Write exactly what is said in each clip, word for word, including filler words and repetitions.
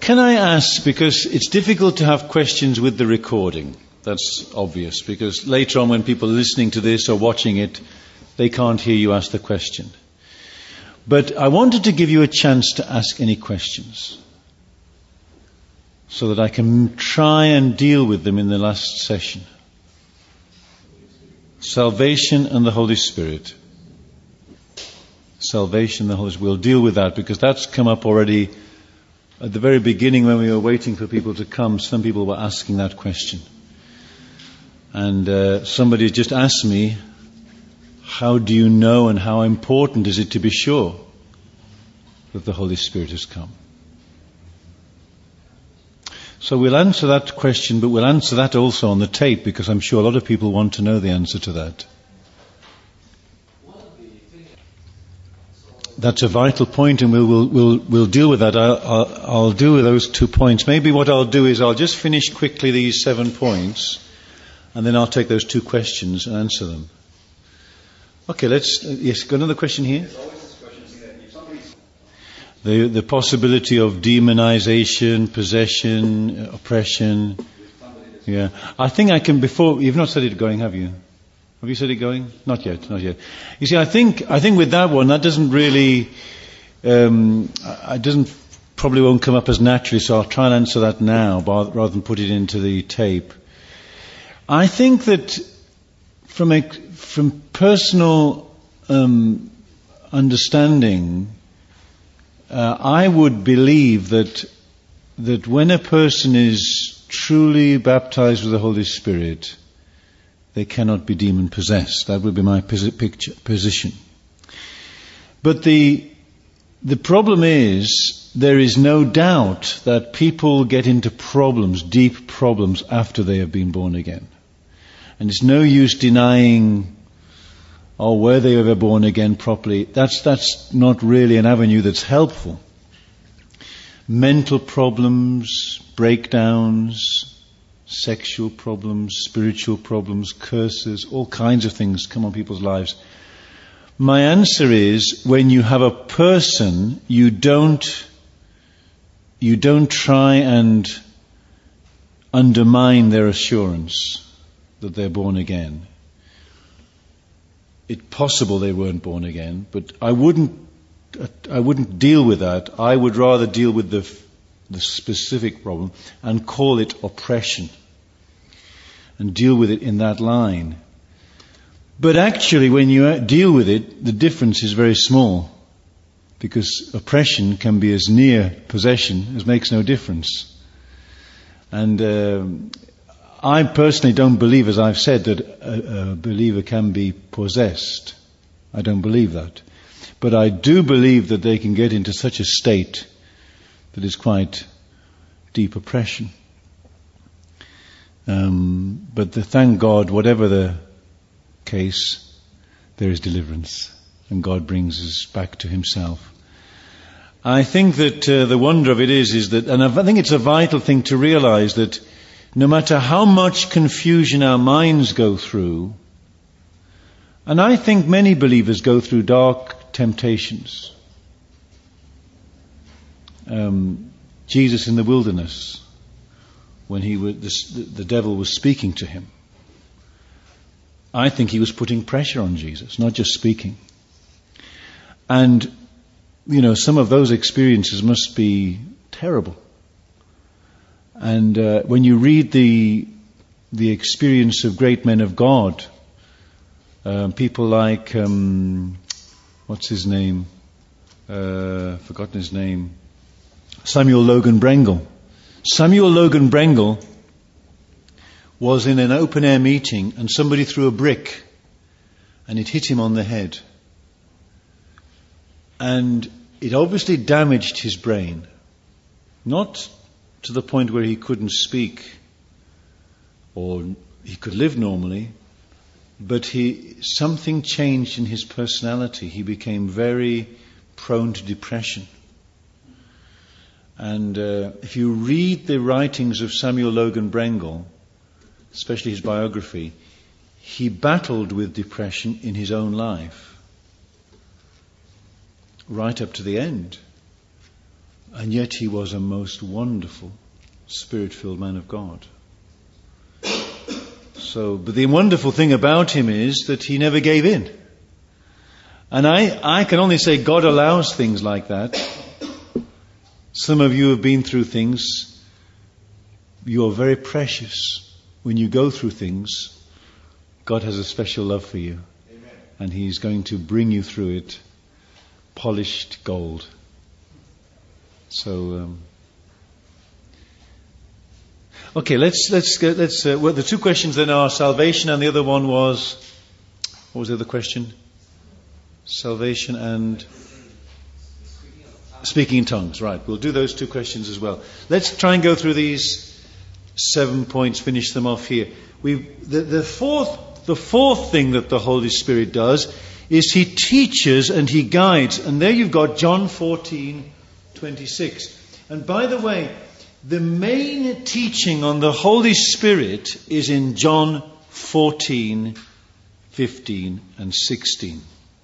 Can I ask, because it's difficult to have questions with the recording. That's obvious, because later on when people are listening to this or watching it, they can't hear you ask the question. But I wanted to give you a chance to ask any questions, so that I can try and deal with them in the last session. Salvation and the Holy Spirit. Salvation and the Holy Spirit. We'll deal with that, because that's come up already at the very beginning when we were waiting for people to come. Some people were asking that question. And uh, somebody just asked me, how do you know and how important is it to be sure that the Holy Spirit has come? So we'll answer that question, but we'll answer that also on the tape, because I'm sure a lot of people want to know the answer to that. That's a vital point, and we'll we'll we'll, we'll deal with that. I'll, I'll, I'll deal with those two points. Maybe what I'll do is I'll just finish quickly these seven points, and then I'll take those two questions and answer them. Okay, let's. Uh, yes, got another question here. The the possibility of demonization, possession, oppression. Yeah, I think I can. Before you've not said it going, have you? Have you said it going? Not yet, not yet. You see, I think I think with that one, that doesn't really, um, it doesn't probably won't come up as naturally. So I'll try and answer that now, rather than put it into the tape. I think that from a from personal um, understanding, uh, I would believe that that when a person is truly baptized with the Holy Spirit, they cannot be demon-possessed. That would be my picture, position. But the the problem is, there is no doubt that people get into problems, deep problems, after they have been born again. And it's no use denying, oh, were they ever born again properly? That's that's not really an avenue that's helpful. Mental problems, breakdowns, sexual problems, spiritual problems, curses, all kinds of things come on people's lives. My answer is, when you have a person, you don't, you don't try and undermine their assurance that they're born again. It's possible they weren't born again, but I wouldn't, I wouldn't deal with that. I would rather deal with the the specific problem and call it oppression, and deal with it in that line. But actually, when you deal with it, the difference is very small, because oppression can be as near possession as makes no difference. And uh, I personally don't believe, as I've said, that a, a believer can be possessed. I don't believe that. But I do believe that they can get into such a state that is quite deep oppression. Um, but the, thank God, whatever the case, there is deliverance, and God brings us back to Himself. I think that uh, the wonder of it is, is that, and I think it's a vital thing to realize that no matter how much confusion our minds go through, and I think many believers go through dark temptations. Um, Jesus in the wilderness, when he was, the, the devil was speaking to him, I think he was putting pressure on Jesus, not just speaking. And, you know, some of those experiences must be terrible. And uh, when you read the the experience of great men of God, uh, people like, um, what's his name? Uh, forgotten his name. Samuel Logan Brengle. Samuel Logan Brengle was in an open-air meeting, and somebody threw a brick and it hit him on the head. And it obviously damaged his brain. Not to the point where he couldn't speak or he could live normally, but he something changed in his personality. He became very prone to depression. And uh, if you read the writings of Samuel Logan Brengle, especially his biography, he battled with depression in his own life, right up to the end. And yet he was a most wonderful, Spirit-filled man of God. So, but the wonderful thing about him is that he never gave in. And I, I can only say God allows things like that. Some of you have been through things. You are very precious. When you go through things, God has a special love for you. Amen. And He's going to bring you through it polished gold. So, um, okay, let's, let's, get, let's, uh, well, the two questions then are salvation, and the other one was, what was the other question? Salvation and speaking in tongues. Right, we'll do those two questions as well. Let's try and go through these seven points, finish them off here. We the, the fourth the fourth thing that the Holy Spirit does is He teaches and He guides. And there you've got John fourteen twenty-six. And by the way, the main teaching on the Holy Spirit is in John fourteen, fifteen and sixteen.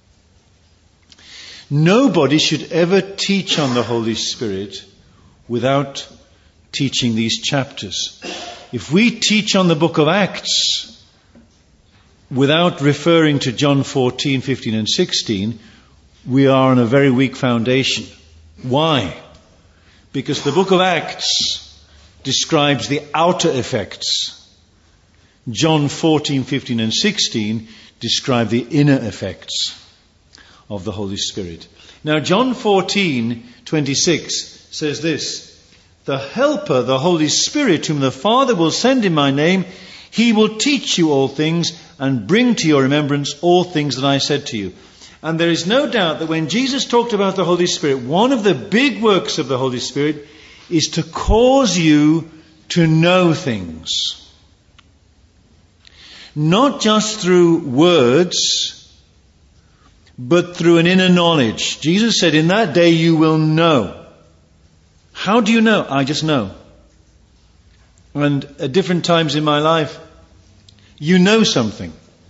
Nobody should ever teach on the Holy Spirit without teaching these chapters. If we teach on the book of Acts without referring to John fourteen, fifteen and sixteen, we are on a very weak foundation. Why? Because the book of Acts describes the outer effects. John fourteen, fifteen and sixteen describe the inner effects of the Holy Spirit. Now John fourteen, twenty-six says this: the Helper, the Holy Spirit, whom the Father will send in my name, He will teach you all things and bring to your remembrance all things that I said to you. And there is no doubt that when Jesus talked about the Holy Spirit, one of the big works of the Holy Spirit is to cause you to know things. Not just through words, but through an inner knowledge. Jesus said, in that day you will know. How do you know? I just know. And at different times in my life, you know something.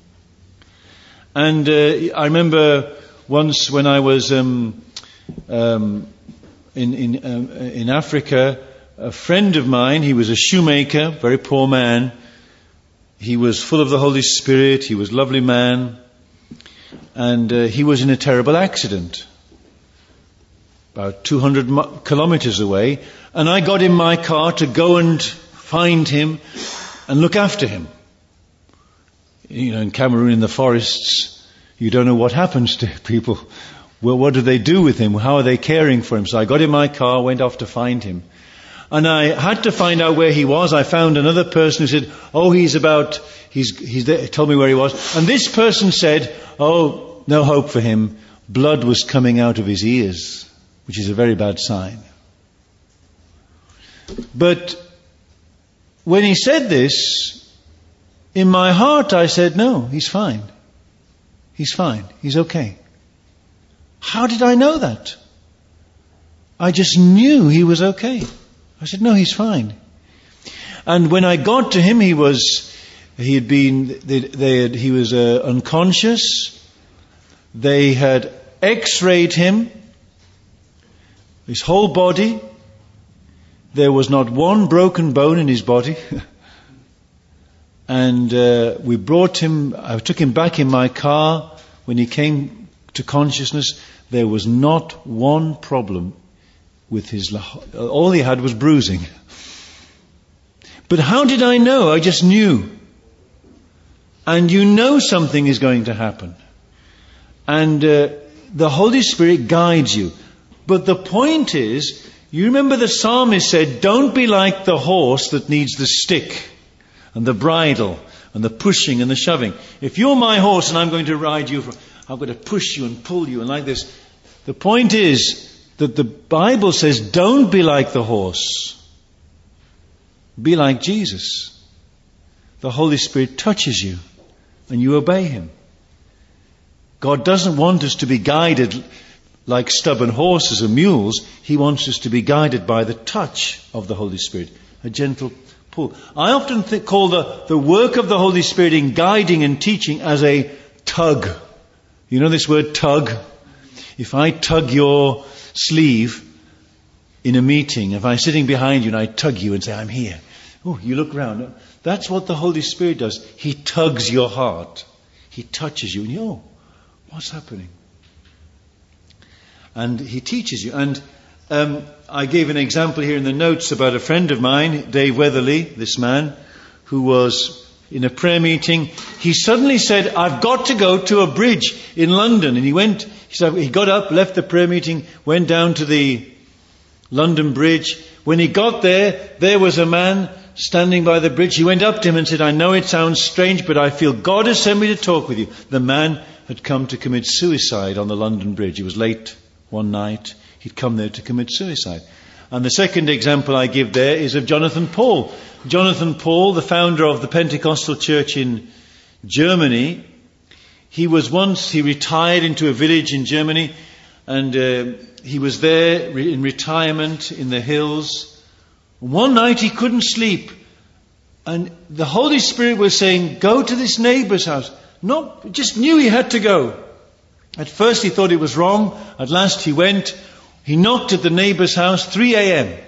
And uh, I remember once when I was um, um, in in, um, in Africa, a friend of mine, he was a shoemaker, very poor man. He was full of the Holy Spirit. He was a lovely man. And uh, he was in a terrible accident about two hundred kilometers away. And I got in my car to go and find him and look after him. You know, in Cameroon, in the forests, you don't know what happens to people. Well, what do they do with him? How are they caring for him? So I got in my car, went off to find him. And I had to find out where he was. I found another person who said, oh, he's about, he's, he's there. He told me where he was. And this person said, oh, no hope for him. Blood was coming out of his ears, which is a very bad sign. But when he said this, in my heart I said, no, he's fine. He's fine. He's okay. How did I know that? I just knew he was okay. I said, no, he's fine. And when I got to him, he was, he had been, they, they had, he was uh, unconscious. They had x-rayed him, his whole body. There was not one broken bone in his body. And uh, we brought him, I took him back in my car. When he came to consciousness, there was not one problem with his, all he had was bruising. But how did I know? I just knew. And you know something is going to happen. And uh, the Holy Spirit guides you. But the point is, you remember the psalmist said, don't be like the horse that needs the stick and the bridle and the pushing and the shoving. If you're my horse and I'm going to ride you, I'm going to push you and pull you and like this. The point is that the Bible says, don't be like the horse. Be like Jesus. The Holy Spirit touches you and you obey Him. God doesn't want us to be guided like stubborn horses or mules. He wants us to be guided by the touch of the Holy Spirit. A gentle pull. I often think, call the, the work of the Holy Spirit in guiding and teaching as a tug. You know this word tug? If I tug your sleeve, in a meeting, if I'm sitting behind you and I tug you and say, I'm here. Oh, you look round. That's what the Holy Spirit does. He tugs your heart. He touches you and you, oh, what's happening? And He teaches you. And um, I gave an example here in the notes about a friend of mine, Dave Weatherly, this man, who was in a prayer meeting. He suddenly said, I've got to go to a bridge in London. And he went, he said, he got up, left the prayer meeting, went down to the London Bridge. When he got there, there was a man standing by the bridge. He went up to him and said, I know it sounds strange, but I feel God has sent me to talk with you. The man had come to commit suicide on the London Bridge. He was late one night. He'd come there to commit suicide. And the second example I give there is of Jonathan Paul. Jonathan Paul, the founder of the Pentecostal church in Germany, he was once, he retired into a village in Germany, and uh, he was there in retirement in the hills. One night he couldn't sleep, and the Holy Spirit was saying, go to this neighbour's house. Not, just knew he had to go. At first he thought it was wrong. At last he went. He knocked at the neighbour's house, three a.m.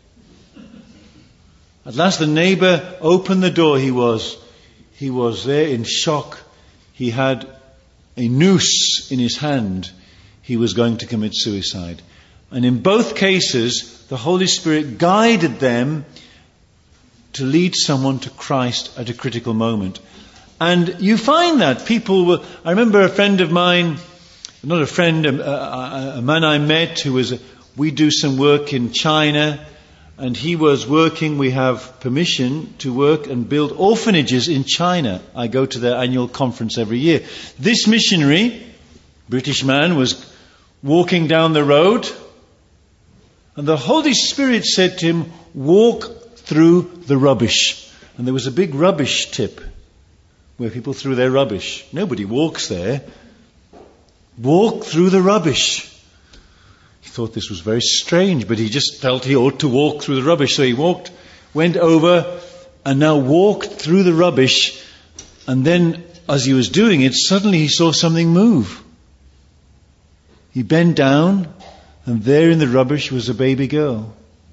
At last the neighbour opened the door. He was, he was there in shock. He had a noose in his hand. He was going to commit suicide. And in both cases, the Holy Spirit guided them to lead someone to Christ at a critical moment. And you find that people will, I remember a friend of mine, not a friend, a, a, a man I met who was, we do some work in China, and he was working, we have permission to work and build orphanages in China. I go to their annual conference every year. This missionary, British man, was walking down the road, and the Holy Spirit said to him, walk through the rubbish. And there was a big rubbish tip where people threw their rubbish. Nobody walks there. Walk through the rubbish. He thought this was very strange, but he just felt he ought to walk through the rubbish. So he walked, went over, and now walked through the rubbish. And then, as he was doing it, suddenly he saw something move. He bent down, and there in the rubbish was a baby girl.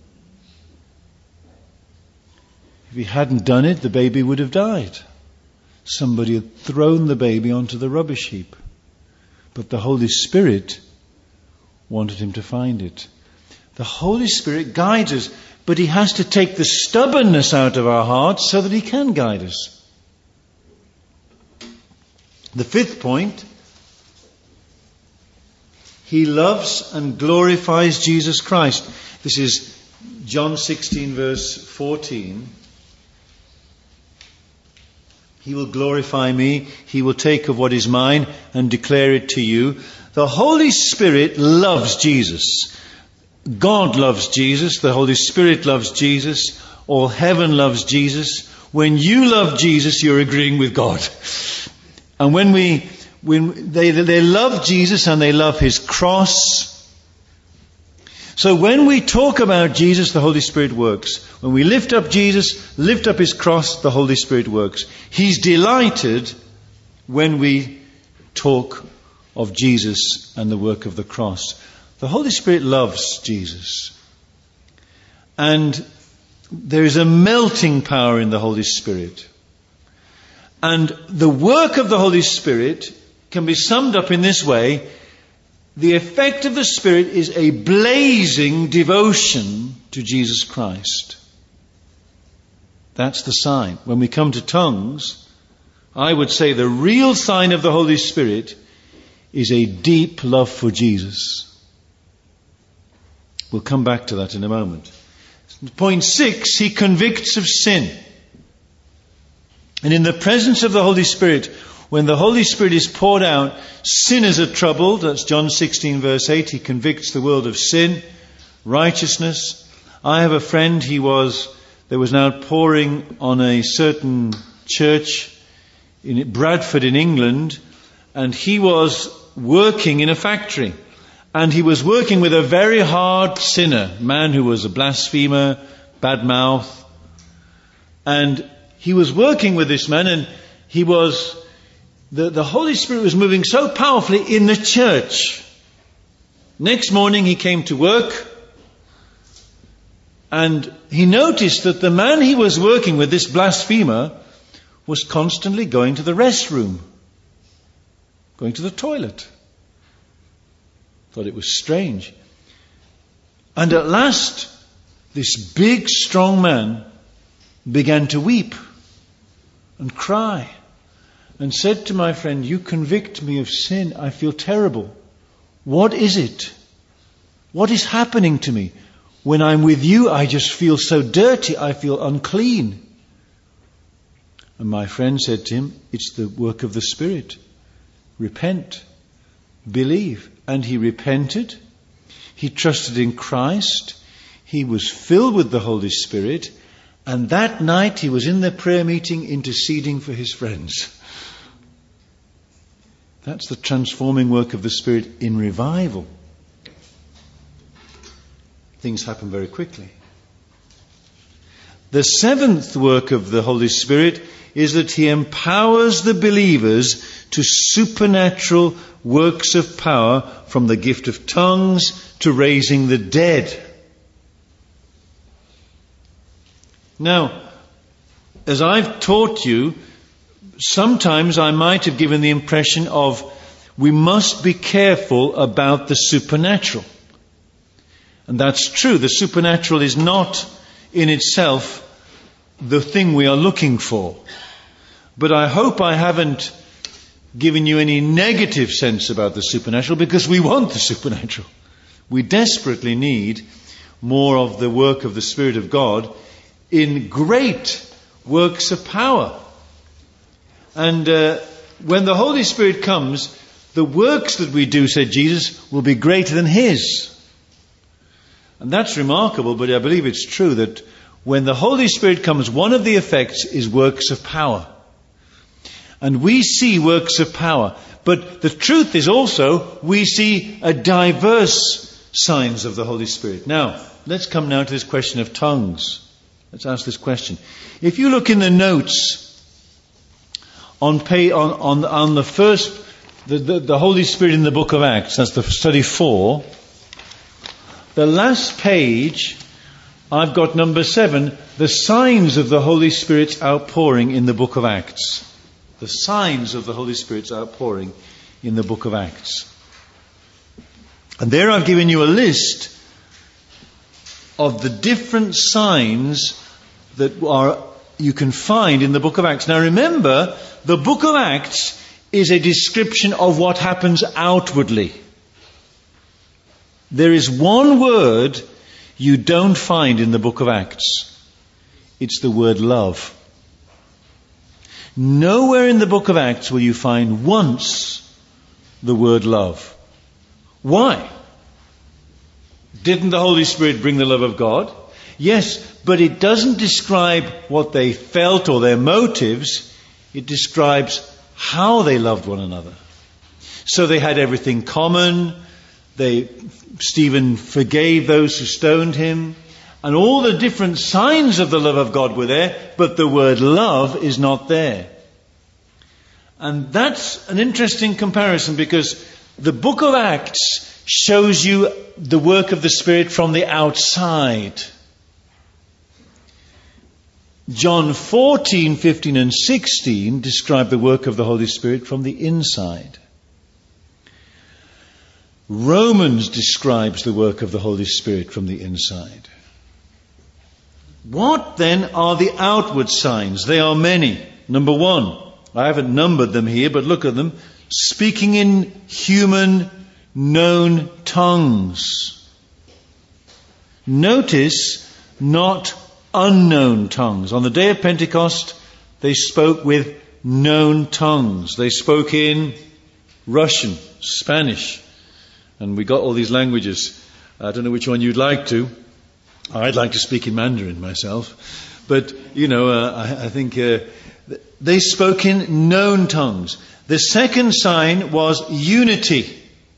If he hadn't done it, the baby would have died. Somebody had thrown the baby onto the rubbish heap. But the Holy Spirit wanted him to find it. The Holy Spirit guides us, but He has to take the stubbornness out of our hearts so that He can guide us. The fifth point, He loves and glorifies Jesus Christ. This is John sixteen verse fourteen. He will glorify me. He will take of what is mine and declare it to you. The Holy Spirit loves Jesus. God loves Jesus. The Holy Spirit loves Jesus. All heaven loves Jesus. When you love Jesus, you're agreeing with God. And when we, when they, they love Jesus and they love His cross. So when we talk about Jesus, the Holy Spirit works. When we lift up Jesus, lift up His cross, the Holy Spirit works. He's delighted when we talk of Jesus and the work of the cross. The Holy Spirit loves Jesus. And there is a melting power in the Holy Spirit. And the work of the Holy Spirit can be summed up in this way. The effect of the Spirit is a blazing devotion to Jesus Christ. That's the sign. When we come to tongues, I would say the real sign of the Holy Spirit is a deep love for Jesus. We'll come back to that in a moment. Point six, He convicts of sin. And in the presence of the Holy Spirit, when the Holy Spirit is poured out, sinners are troubled. That's John sixteen verse eight. He convicts the world of sin, righteousness. I have a friend, he was, there was an outpouring on a certain church in Bradford in England, and he was working in a factory. And he was working with a very hard sinner, man who was a blasphemer, bad mouth. And he was working with this man, and he was... The, the Holy Spirit was moving so powerfully in the church. Next morning he came to work, And he noticed that the man he was working with, this blasphemer, was constantly going to the restroom, going to the toilet. Thought it was strange. And at last, this big, strong man began to weep and cry and said to my friend, "You convict me of sin. I feel terrible. What is it? What is happening to me? When I'm with you, I just feel so dirty. I feel unclean." And my friend said to him, "It's the work of the Spirit. Repent. Believe." And he repented. He trusted in Christ. He was filled with the Holy Spirit. And that night he was in the prayer meeting interceding for his friends. That's the transforming work of the Spirit in revival. Things happen very quickly. The seventh work of the Holy Spirit is that He empowers the believers to supernatural works of power, from the gift of tongues to raising the dead. Now, as I've taught you, sometimes I might have given the impression of we must be careful about the supernatural. And that's true. The supernatural is not in itself the thing we are looking for. But I hope I haven't given you any negative sense about the supernatural, because we want the supernatural. We desperately need more of the work of the Spirit of God in great works of power. And uh, when the Holy Spirit comes, the works that we do, said Jesus, will be greater than His. And that's remarkable, but I believe it's true that when the Holy Spirit comes, one of the effects is works of power. And we see works of power. But the truth is also, we see a diverse signs of the Holy Spirit. Now, let's come now to this question of tongues. Let's ask this question. If you look in the notes on pay, on, on, on the first, the, the, the Holy Spirit in the book of Acts, that's the study four, the last page, I've got number seven, the signs of the Holy Spirit's outpouring in the book of Acts. The signs of the Holy Spirit's outpouring in the book of Acts. And there I've given you a list of the different signs that are you can find in the book of Acts. Now remember, the book of Acts is a description of what happens outwardly. There is one word you don't find in the book of Acts. It's the word love. Nowhere in the book of Acts will you find once the word love. Why? Didn't the Holy Spirit bring the love of God? Yes, but it doesn't describe what they felt or their motives. It describes how they loved one another. So they had everything common. They, Stephen forgave those who stoned him. And all the different signs of the love of God were there, but the word love is not there. And that's an interesting comparison, because the book of Acts shows you the work of the Spirit from the outside. John fourteen, fifteen and sixteen describe the work of the Holy Spirit from the inside. Romans describes the work of the Holy Spirit from the inside. What then are the outward signs? They are many. Number one, I haven't numbered them here, but look at them. Speaking in human known tongues. Notice, not unknown tongues. On the day of Pentecost, they spoke with known tongues. They spoke in Russian, Spanish, and we got all these languages. I don't know which one you'd like to. I'd like to speak in Mandarin myself. But, you know, uh, I, I think uh, they spoke in known tongues. The second sign was unity.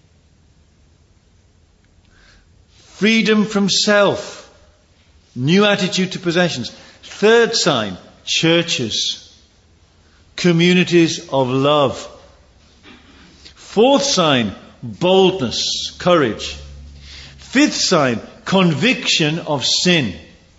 Freedom from self. New attitude to possessions. Third sign, churches. Communities of love. Fourth sign, boldness, courage. Fifth sign, conviction of sin.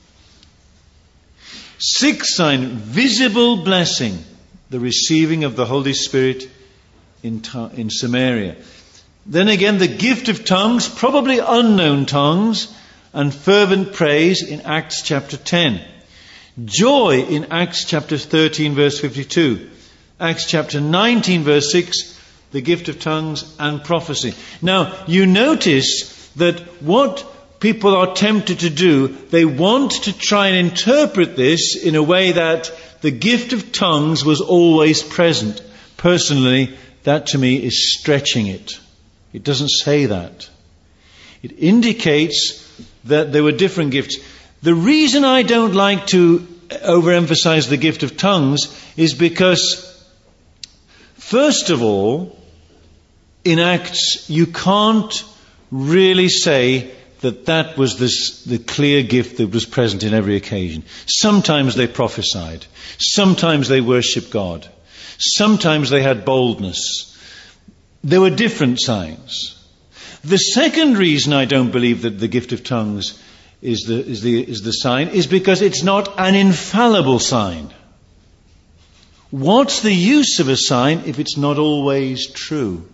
Sixth sign, visible blessing, the receiving of the Holy Spirit in, in Samaria. Then again, the gift of tongues, probably unknown tongues, and fervent praise in Acts chapter ten. Joy in Acts chapter thirteen, verse fifty-two. Acts chapter nineteen, verse six, the gift of tongues and prophecy. Now, you notice that what people are tempted to do, they want to try and interpret this in a way that the gift of tongues was always present. Personally, that to me is stretching it. It doesn't say that. It indicates that there were different gifts. The reason I don't like to overemphasize the gift of tongues is because, first of all, in Acts, you can't really say that that was this, the clear gift that was present in every occasion. Sometimes they prophesied. Sometimes they worshipped God. Sometimes they had boldness. There were different signs. The second reason I don't believe that the gift of tongues is the, is the, is the sign is because it's not an infallible sign. What's the use of a sign if it's not always true?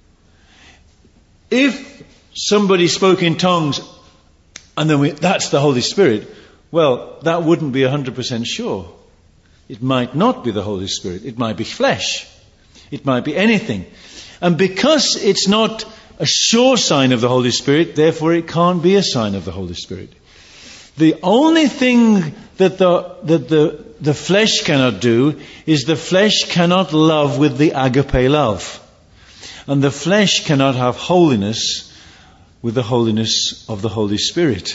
If somebody spoke in tongues and then we, that's the Holy Spirit, well, that wouldn't be one hundred percent sure. It might not be the Holy Spirit. It might be flesh. It might be anything. And because it's not a sure sign of the Holy Spirit, therefore it can't be a sign of the Holy Spirit. The only thing that the that the, the flesh cannot do is the flesh cannot love with the agape love. And the flesh cannot have holiness with the holiness of the Holy Spirit.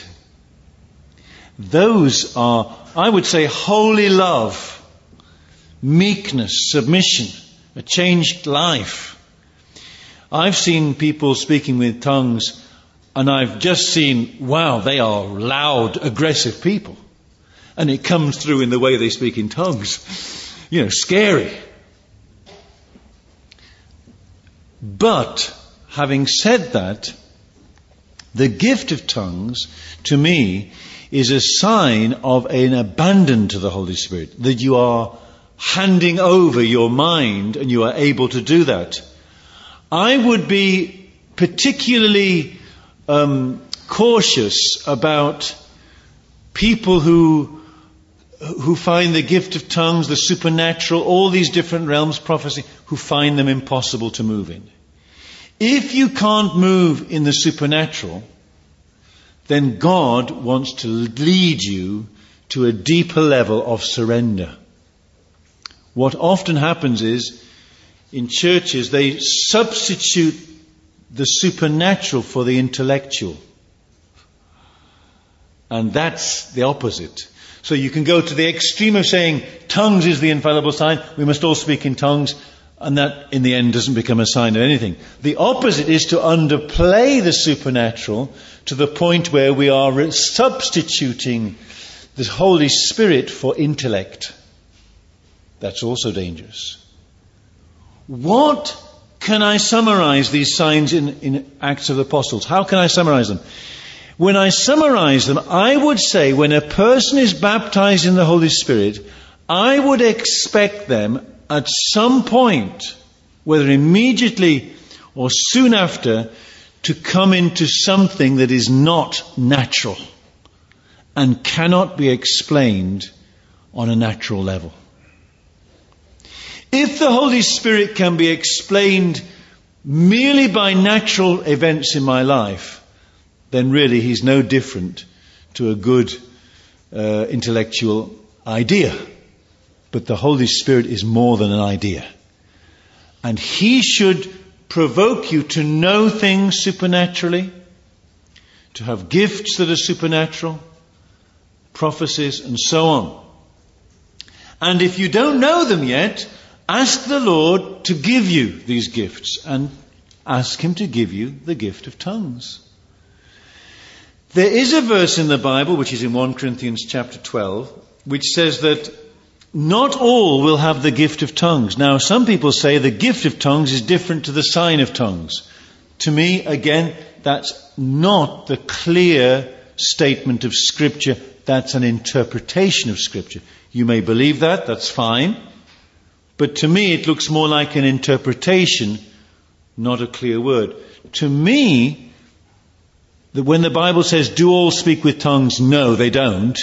Those are, I would say, holy love, meekness, submission, a changed life. I've seen people speaking with tongues, and I've just seen, wow, they are loud, aggressive people. And it comes through in the way they speak in tongues. You know, scary. But, having said that, the gift of tongues, to me, is a sign of an abandon to the Holy Spirit. That you are handing over your mind, and you are able to do that. I would be particularly um, cautious about people who who find the gift of tongues, the supernatural, all these different realms, prophecy, who find them impossible to move in. If you can't move in the supernatural, then God wants to lead you to a deeper level of surrender. What often happens is, in churches, they substitute the supernatural for the intellectual. And that's the opposite. So you can go to the extreme of saying tongues is the infallible sign, we must all speak in tongues, and that in the end doesn't become a sign of anything. The opposite is to underplay the supernatural to the point where we are substituting the Holy Spirit for intellect. That's also dangerous. What can I summarize these signs in, in Acts of the Apostles? How can I summarize them? When I summarize them, I would say when a person is baptized in the Holy Spirit, I would expect them at some point, whether immediately or soon after, to come into something that is not natural and cannot be explained on a natural level. If the Holy Spirit can be explained merely by natural events in my life, then really he's no different to a good uh, intellectual idea. But the Holy Spirit is more than an idea. And he should provoke you to know things supernaturally, to have gifts that are supernatural, prophecies and so on. And if you don't know them yet, ask the Lord to give you these gifts and ask him to give you the gift of tongues. There is a verse in the Bible, which is in First Corinthians chapter twelve, which says that not all will have the gift of tongues. Now, some people say the gift of tongues is different to the sign of tongues. To me, again, that's not the clear statement of Scripture. That's an interpretation of Scripture. You may believe that, that's fine. But to me it looks more like an interpretation, not a clear word. To me, that when the Bible says, do all speak with tongues, no, they don't.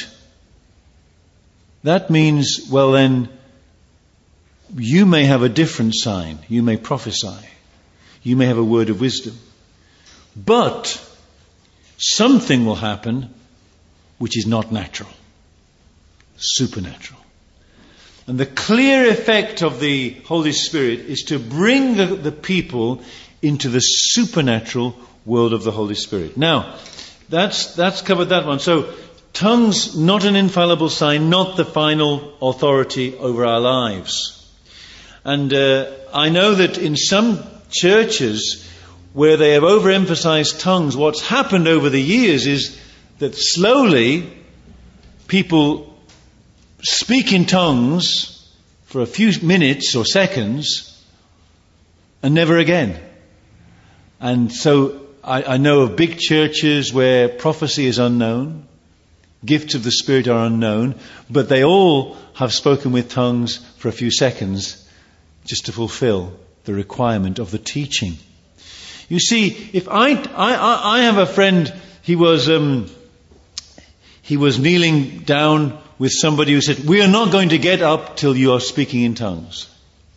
That means, well then, you may have a different sign. You may prophesy. You may have a word of wisdom. But something will happen which is not natural. Supernatural. And the clear effect of the Holy Spirit is to bring the, the people into the supernatural world of the Holy Spirit. Now, that's that's covered that one. So, tongues, not an infallible sign, not the final authority over our lives. And uh, I know that in some churches where they have overemphasized tongues, what's happened over the years is that slowly people speak in tongues for a few minutes or seconds and never again. And so I, I know of big churches where prophecy is unknown, gifts of the Spirit are unknown, but they all have spoken with tongues for a few seconds just to fulfill the requirement of the teaching. You see, if I, I, I have a friend, he was, um, he was kneeling down with somebody who said, we are not going to get up till you are speaking in tongues.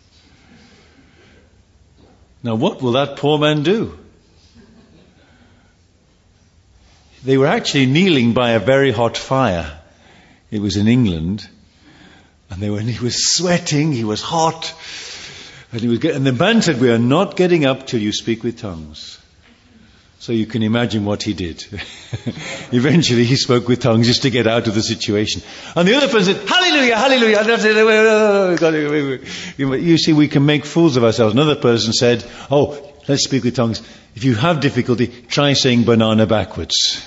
Now what will that poor man do? They were actually kneeling by a very hot fire. It was in England. And they were, and he was sweating, he was hot. And, he was get, and the man said, we are not getting up till you speak with tongues. So you can imagine what he did. Eventually he spoke with tongues just to get out of the situation. And the other person said, hallelujah, hallelujah. You see, we can make fools of ourselves. Another person said, oh, let's speak with tongues. If you have difficulty, try saying banana backwards.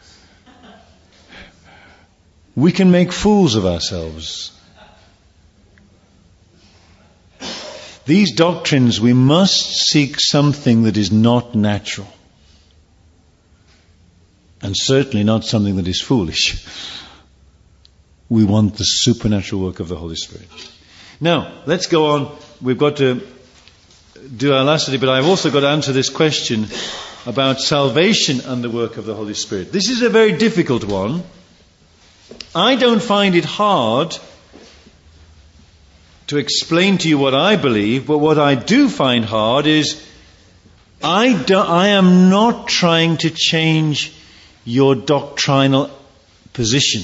We can make fools of ourselves. These doctrines, we must seek something that is not natural. And certainly not something that is foolish. We want the supernatural work of the Holy Spirit. Now, let's go on. We've got to do our last study, but I've also got to answer this question about salvation and the work of the Holy Spirit. This is a very difficult one. I don't find it hard to explain to you what I believe, but what I do find hard is I, do, I am not trying to change your doctrinal position.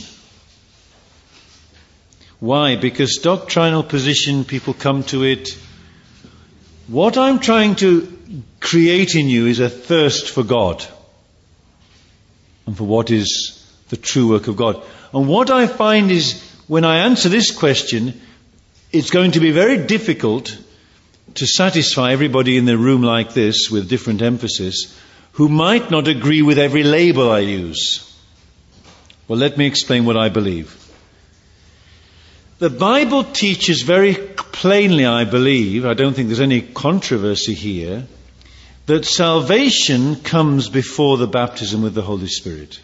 Why? Because doctrinal position, people come to it. What I'm trying to create in you is a thirst for God and for what is the true work of God. And what I find is when I answer this question, it's going to be very difficult to satisfy everybody in the room like this with different emphasis who might not agree with every label I use. Well, let me explain what I believe. The Bible teaches very plainly, I believe, I don't think there's any controversy here, that salvation comes before the baptism with the Holy Spirit.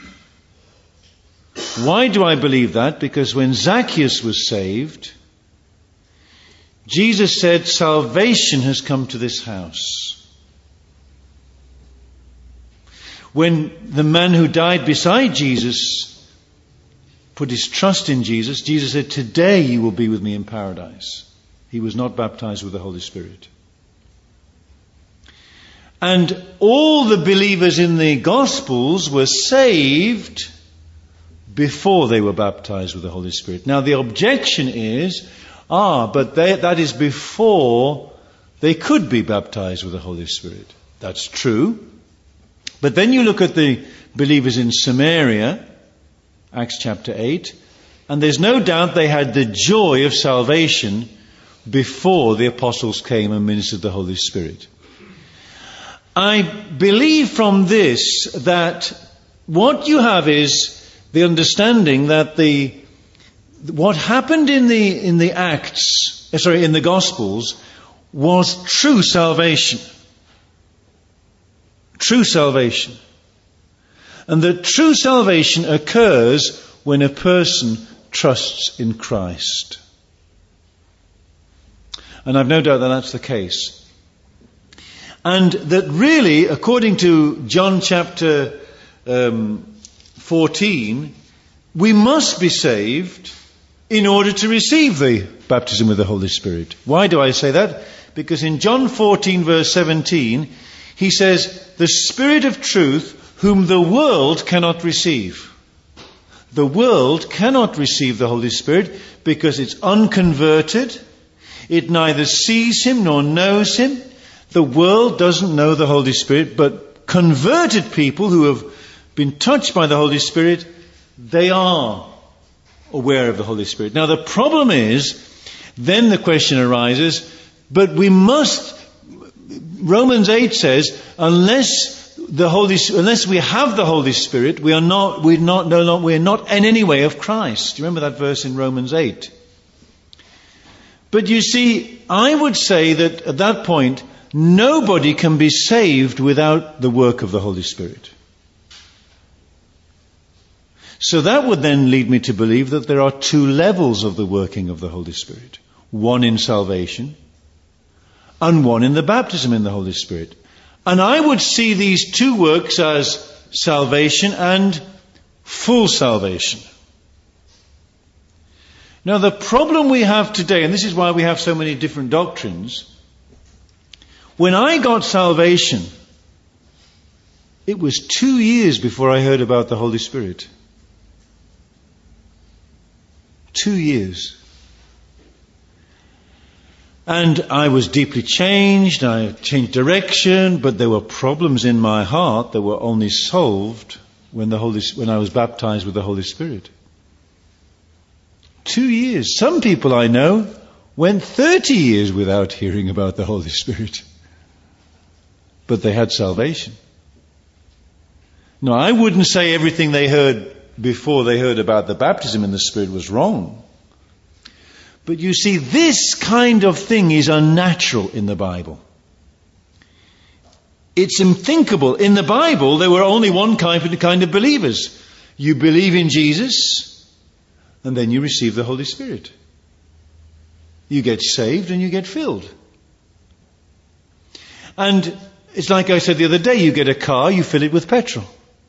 Why do I believe that? Because when Zacchaeus was saved, Jesus said, salvation has come to this house. When the man who died beside Jesus put his trust in Jesus, Jesus said, today you will be with me in paradise. He was not baptized with the Holy Spirit. And all the believers in the Gospels were saved before they were baptized with the Holy Spirit. Now the objection is, ah, but they, that is before they could be baptized with the Holy Spirit. That's true. But then you look at the believers in Samaria, Acts chapter eight, and there's no doubt they had the joy of salvation before the apostles came and ministered the Holy Spirit. I believe from this that what you have is the understanding that the what happened in the in the Acts, sorry, in the Gospels was true salvation. True salvation. And that true salvation occurs when a person trusts in Christ. And I've no doubt that that's the case. And that really, according to John chapter um, fourteen, we must be saved in order to receive the baptism with the Holy Spirit. Why do I say that? Because in John fourteen verse seventeen, he says, the Spirit of truth whom the world cannot receive. The world cannot receive the Holy Spirit because it's unconverted. It neither sees him nor knows him. The world doesn't know the Holy Spirit, but converted people who have been touched by the Holy Spirit, they are aware of the Holy Spirit. Now the problem is, then the question arises, but we must, Romans eight says, unless the Holy, unless we have the Holy Spirit, we are not, we're not, no, no, we're not in any way of Christ. Do you remember that verse in Romans eight? But you see, I would say that at that point, nobody can be saved without the work of the Holy Spirit. So that would then lead me to believe that there are two levels of the working of the Holy Spirit. One in salvation, and one in the baptism in the Holy Spirit. And I would see these two works as salvation and full salvation. Now the problem we have today, and this is why we have so many different doctrines, when I got salvation, it was two years before I heard about the Holy Spirit. Two years. And I was deeply changed, I changed direction, but there were problems in my heart that were only solved when the Holy, when I was baptized with the Holy Spirit. Two years. Some people I know went thirty years without hearing about the Holy Spirit. But they had salvation. No, I wouldn't say everything they heard before they heard about the baptism in the Spirit was wrong. But you see, this kind of thing is unnatural in the Bible. It's unthinkable. In the Bible, there were only one kind of, kind of believers. You believe in Jesus, and then you receive the Holy Spirit. You get saved and you get filled. And it's like I said the other day, you get a car, you fill it with petrol.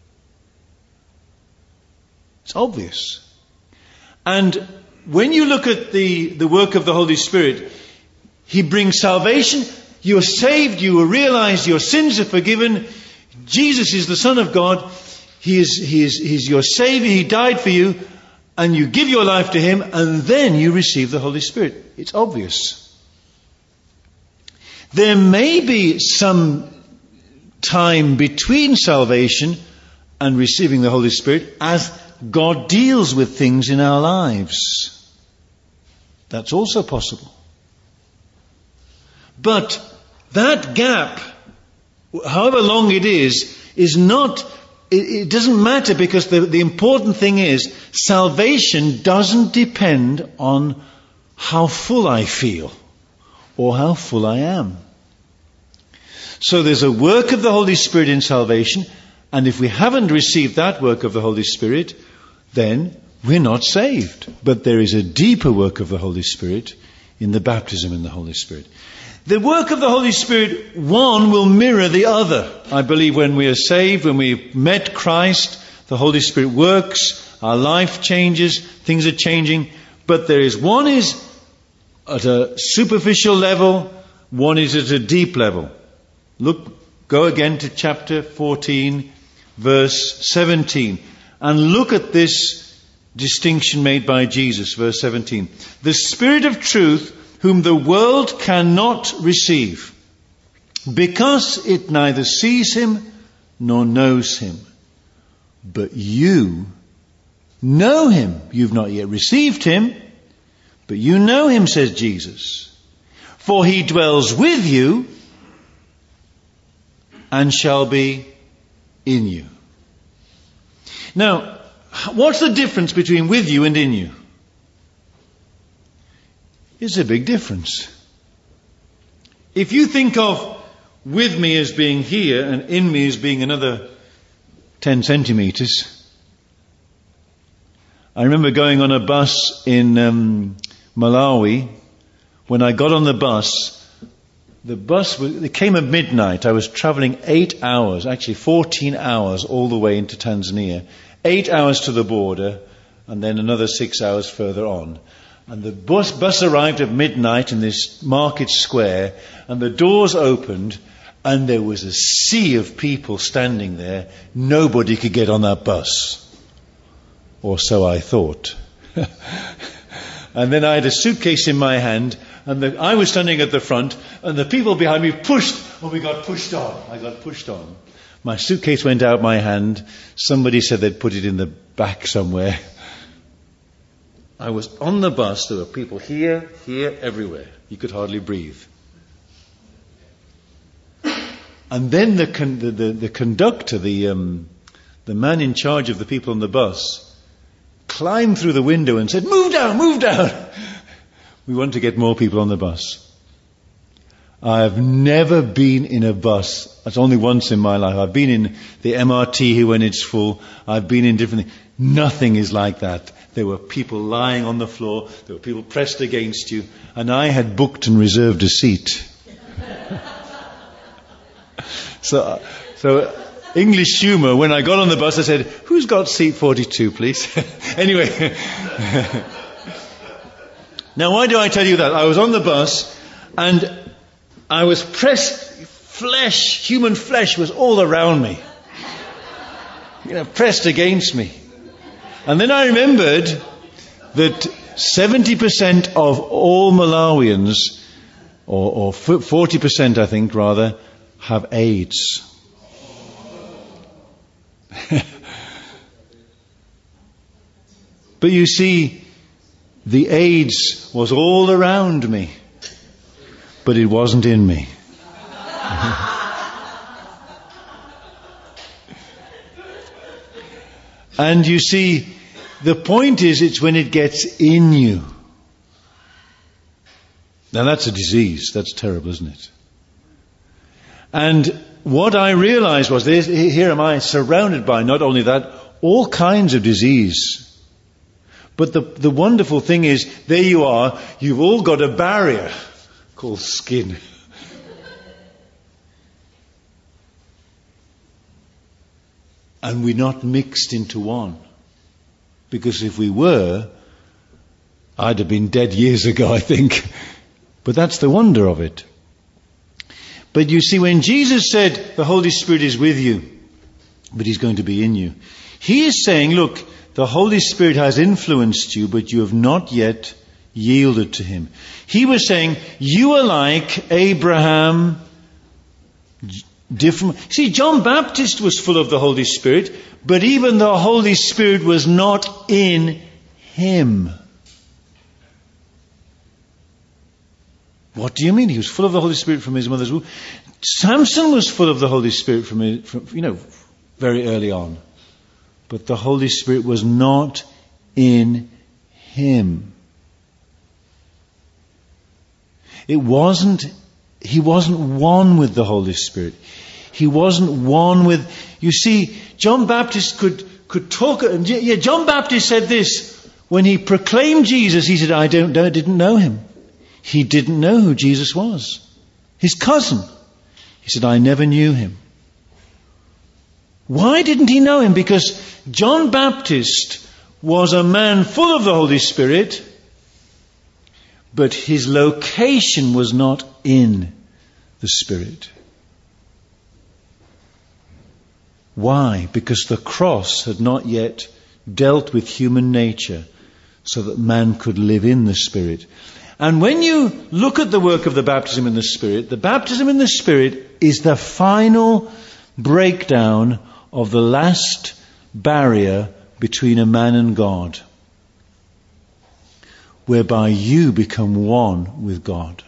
It's obvious. And when you look at the, the work of the Holy Spirit, He brings salvation. You're saved. You realize your sins are forgiven. Jesus is the Son of God. He is, he is, He's your Savior. He died for you. And you give your life to Him. And then you receive the Holy Spirit. It's obvious. There may be some time between salvation and receiving the Holy Spirit as God deals with things in our lives. That's also possible. But that gap, however long it is, is not, it, it doesn't matter, because the, the important thing is salvation doesn't depend on how full I feel or how full I am. So there's a work of the Holy Spirit in salvation, and if we haven't received that work of the Holy Spirit, then we're not saved. But there is a deeper work of the Holy Spirit in the baptism in the Holy Spirit. The work of the Holy Spirit, one will mirror the other. I believe when we are saved, when we've met Christ, the Holy Spirit works, our life changes, things are changing. But there is, one is at a superficial level, one is at a deep level. Look, go again to chapter fourteen, verse seventeen, and look at this distinction made by Jesus, verse seventeen. The Spirit of truth, whom the world cannot receive, because it neither sees Him nor knows Him. But you know Him. You've not yet received Him, but you know Him, says Jesus. For He dwells with you and shall be in you. Now, what's the difference between with you and in you? It's a big difference. If you think of with me as being here and in me as being another ten centimeters. I remember going on a bus in um, Malawi. When I got on the bus, the bus was, it came at midnight. I was traveling eight hours, actually fourteen hours all the way into Tanzania. Eight hours to the border, and then another six hours further on. And the bus, bus arrived at midnight in this market square, and the doors opened, and there was a sea of people standing there. Nobody could get on that bus. Or so I thought. And then I had a suitcase in my hand, and the, I was standing at the front, and the people behind me pushed, and we got pushed on. I got pushed on. My suitcase went out my hand. Somebody said they'd put it in the back somewhere. I was on the bus. There were people here, here, everywhere. You could hardly breathe. And then the con- the, the, the conductor, the um, the man in charge of the people on the bus, climbed through the window and said, "Move down, move down." We want to get more people on the bus. I have never been in a bus. That's only once in my life. I've been in the M R T here when it's full. I've been in different things. Nothing is like that. There were people lying on the floor. There were people pressed against you. And I had booked and reserved a seat. so, so English humour, when I got on the bus, I said, "Who's got seat forty-two, please?" Anyway. Now, why do I tell you that? I was on the bus, and I was pressed, flesh, human flesh was all around me. You know, pressed against me. And then I remembered that seventy percent of all Malawians, or, or forty percent I think rather, have AIDS. But you see, the AIDS was all around me, but it wasn't in me. And you see, the point is, it's when it gets in you. Now that's a disease. That's terrible, isn't it? And what I realized was, this, here am I surrounded by, not only that, all kinds of disease. But the, the wonderful thing is, there you are, you've all got a barrier called skin. And we're not mixed into one. Because if we were, I'd have been dead years ago, I think. But that's the wonder of it. But you see, when Jesus said, the Holy Spirit is with you, but He's going to be in you, He is saying, look, the Holy Spirit has influenced you, but you have not yet yielded to Him. He was saying, you are like Abraham, different. See, John Baptist was full of the Holy Spirit, but even the Holy Spirit was not in him. What do you mean? He was full of the Holy Spirit from his mother's womb. Samson was full of the Holy Spirit from, his, from you know, very early on. But the Holy Spirit was not in him. It wasn't, he wasn't one with the Holy Spirit. He wasn't one with, you see, John Baptist could, could talk, yeah, John Baptist said this, when he proclaimed Jesus, he said, I don't, I didn't know him. He didn't know who Jesus was. His cousin. He said, I never knew him. Why didn't he know him? Because John Baptist was a man full of the Holy Spirit, but his location was not in the Spirit. Why? Because the cross had not yet dealt with human nature so that man could live in the Spirit. And when you look at the work of the baptism in the Spirit, the baptism in the Spirit is the final breakdown of the last barrier between a man and God, whereby you become one with God.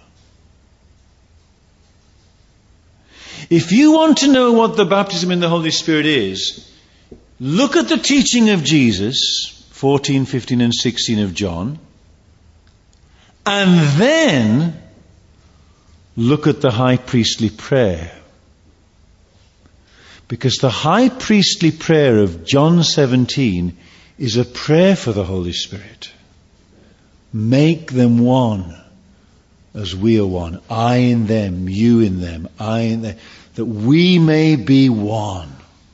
If you want to know what the baptism in the Holy Spirit is, look at the teaching of Jesus, fourteen, fifteen and sixteen of John, and then look at the high priestly prayer. Because the high priestly prayer of John seventeen is a prayer for the Holy Spirit. Make them one as we are one. I in them, you in them, I in them. That we may be one.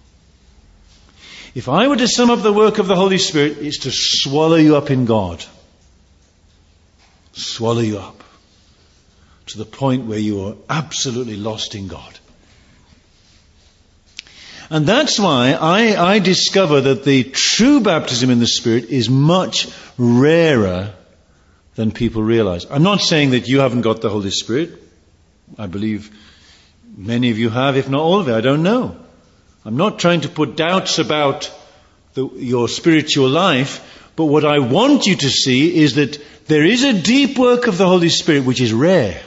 If I were to sum up the work of the Holy Spirit, it's to swallow you up in God. Swallow you up. To the point where you are absolutely lost in God. And that's why I, I discover that the true baptism in the Spirit is much rarer than people realize. I'm not saying that you haven't got the Holy Spirit. I believe many of you have, if not all of it. I don't know. I'm not trying to put doubts about the, your spiritual life, but what I want you to see is that there is a deep work of the Holy Spirit which is rare,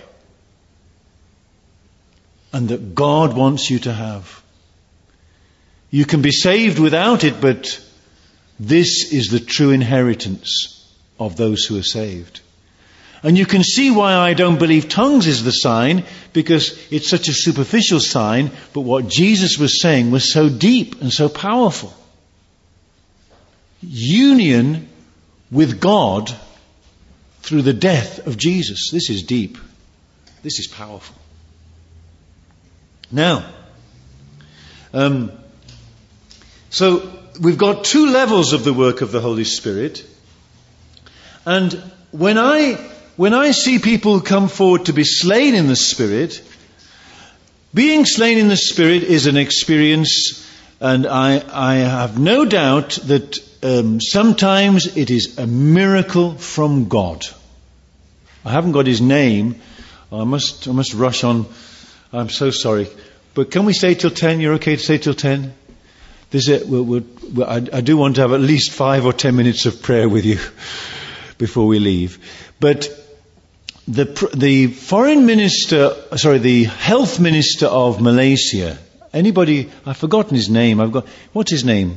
and that God wants you to have. You can be saved without it, but this is the true inheritance of those who are saved. And you can see why I don't believe tongues is the sign, because it's such a superficial sign, but what Jesus was saying was so deep and so powerful. Union with God through the death of Jesus. This is deep. This is powerful. Now, um, so we've got two levels of the work of the Holy Spirit. And when I when I see people come forward to be slain in the Spirit, being slain in the Spirit is an experience, and I, I have no doubt that um, sometimes it is a miracle from God. I haven't got his name. I must I must rush on. I'm so sorry. But can we stay till ten? You're okay to stay till ten? There's a, we'll, we'll, we'll, I, I do want to have at least five or ten minutes of prayer with you before we leave. But the the foreign minister, sorry, the health minister of Malaysia. Anybody? I've forgotten his name. I've got. What's his name?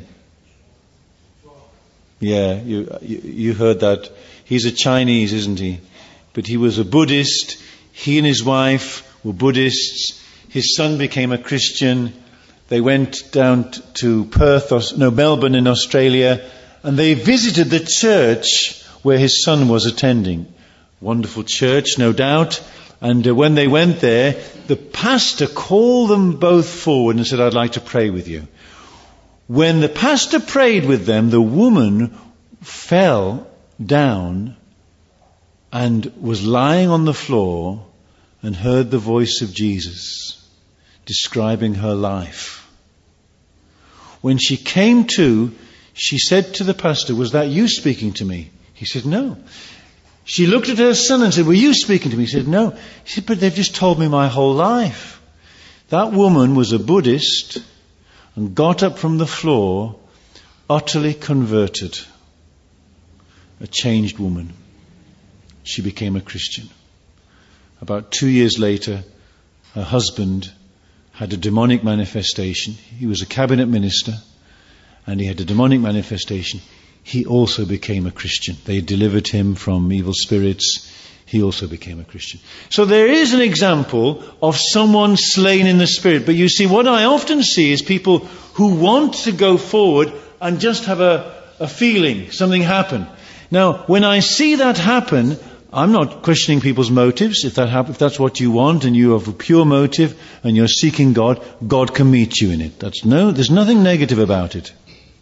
Yeah, you you, you heard that. He's a Chinese, isn't he? But he was a Buddhist. He and his wife were Buddhists. His son became a Christian. They went down t- to Perth, or, no, Melbourne in Australia, and they visited the church where his son was attending. Wonderful church, no doubt. And uh, when they went there, the pastor called them both forward and said, I'd like to pray with you. When the pastor prayed with them, the woman fell down and was lying on the floor and heard the voice of Jesus describing her life. When she came to, she said to the pastor, was that you speaking to me? He said, no. She looked at her son and said, were you speaking to me? He said, no. She said, but they've just told me my whole life. That woman was a Buddhist and got up from the floor, utterly converted. A changed woman. She became a Christian. About two years later, her husband had a demonic manifestation. He was a cabinet minister, and he had a demonic manifestation. He also became a Christian. They delivered him from evil spirits. He also became a Christian. So there is an example of someone slain in the Spirit. But you see, what I often see is people who want to go forward and just have a, a feeling, something happen. Now, when I see that happen, I'm not questioning people's motives. If that happen, if that's what you want and you have a pure motive and you're seeking God, God can meet you in it. That's no, there's nothing negative about it.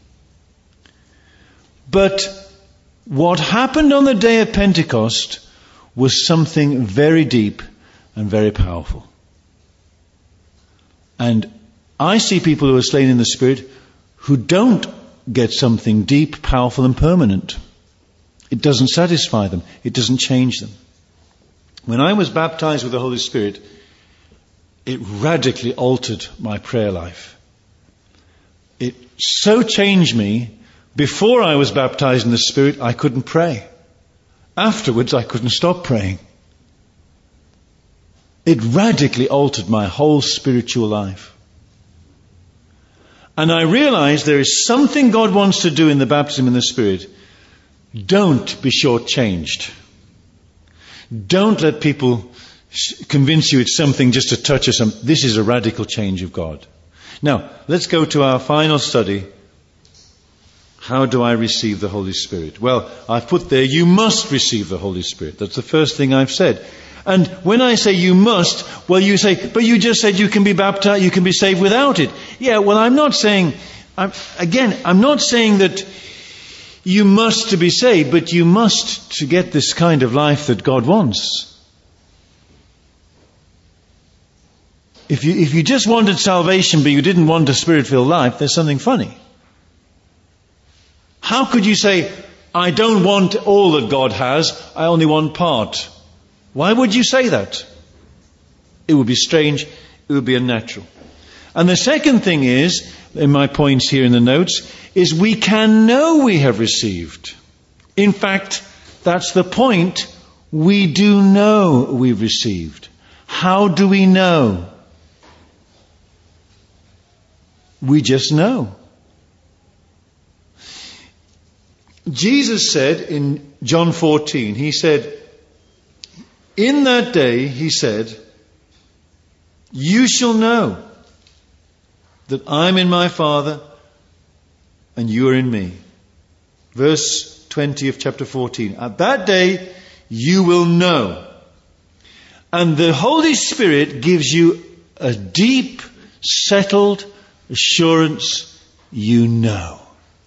But what happened on the day of Pentecost was something very deep and very powerful. And I see people who are slain in the Spirit who don't get something deep, powerful and permanent. It doesn't satisfy them. It doesn't change them. When I was baptized with the Holy Spirit, it radically altered my prayer life. It so changed me. Before I was baptized in the Spirit, I couldn't pray. Afterwards, I couldn't stop praying. It radically altered my whole spiritual life. And I realized there is something God wants to do in the baptism in the Spirit. Don't be shortchanged. Don't let people convince you it's something just a touch or something. This is a radical change of God. Now, let's go to our final study. How do I receive the Holy Spirit? Well, I've put there, you must receive the Holy Spirit. That's the first thing I've said. And when I say you must, well, you say, but you just said you can be baptized, you can be saved without it. Yeah, well, I'm not saying, I'm, again, I'm not saying that you must to be saved, but you must to get this kind of life that God wants. If you, if you just wanted salvation, but you didn't want a Spirit-filled life, there's something funny. How could you say, I don't want all that God has, I only want part? Why would you say that? It would be strange, it would be unnatural. And the second thing is, in my points here in the notes, is we can know we have received. In fact, that's the point. We do know we've received. How do we know? We just know. Jesus said in John fourteen, he said, in that day, he said, you shall know that I'm in my Father and you are in me. Verse twenty of chapter fourteen. At that day, you will know. And the Holy Spirit gives you a deep, settled assurance, you know.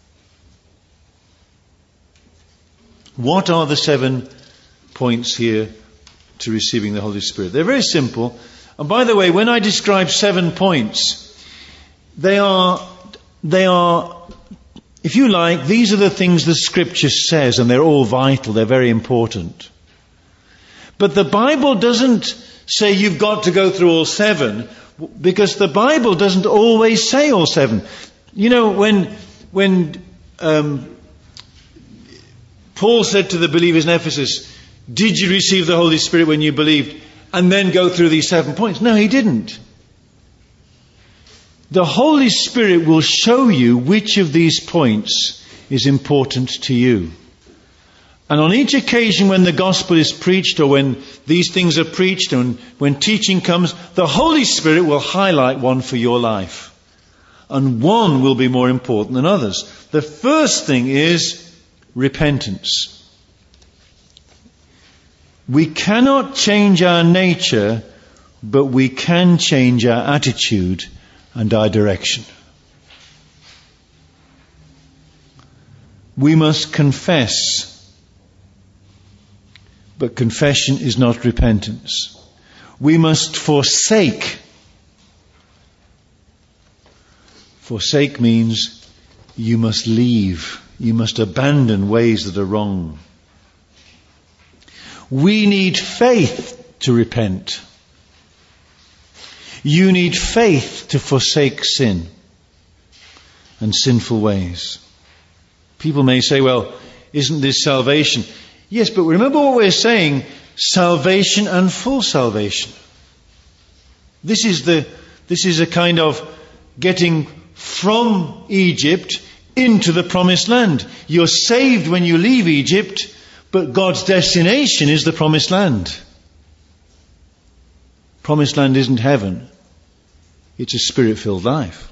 What are the seven points here to receiving the Holy Spirit? They're very simple. And by the way, when I describe seven points, they are, they are, if you like, these are the things the Scripture says, and they're all vital, they're very important. But the Bible doesn't say you've got to go through all seven, because the Bible doesn't always say all seven. You know, when, when, um, Paul said to the believers in Ephesus, did you receive the Holy Spirit when you believed? And then go through these seven points. No, he didn't. The Holy Spirit will show you which of these points is important to you. And on each occasion when the gospel is preached, or when these things are preached, and when teaching comes, the Holy Spirit will highlight one for your life. And one will be more important than others. The first thing is repentance. We cannot change our nature, but we can change our attitude and our direction. We must confess, but confession is not repentance. We must forsake. Forsake means you must leave. You must abandon ways that are wrong. We need faith to repent. You need faith to forsake sin and sinful ways. People may say, well, isn't this salvation? Yes, but remember what we're saying, salvation and full salvation. This is the, this is a kind of getting from Egypt into the promised land. You're saved when you leave Egypt, but God's destination is the promised land. Promised land isn't heaven. It's a Spirit-filled life.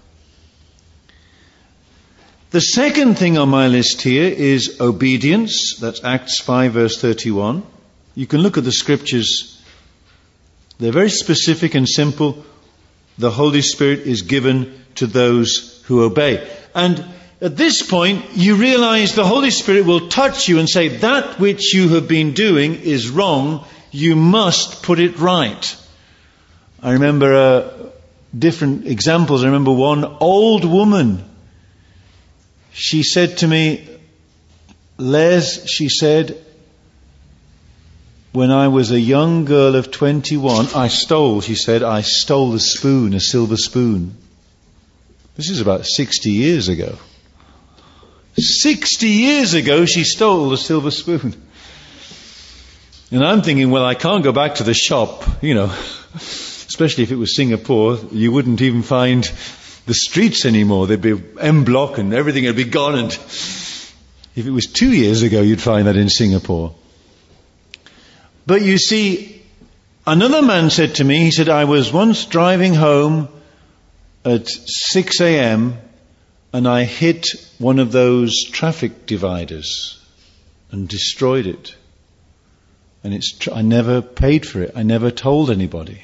The second thing on my list here is obedience. That's Acts five verse thirty-one. You can look at the scriptures. They're very specific and simple. The Holy Spirit is given to those who obey. And at this point, you realize the Holy Spirit will touch you and say, that which you have been doing is wrong. You must put it right. I remember uh, different examples. I remember one old woman. She said to me, Les, she said, when I was a young girl of twenty-one, I stole, she said, I stole a spoon, a silver spoon. This is about sixty years ago. sixty years ago she stole a silver spoon. And I'm thinking, well, I can't go back to the shop, you know. Especially if it was Singapore, you wouldn't even find the streets anymore. There'd be en bloc and everything would be gone. And if it was two years ago, you'd find that in Singapore. But you see, another man said to me, he said, I was once driving home at six a.m. and I hit one of those traffic dividers and destroyed it. And it's tr- I never paid for it. I never told anybody.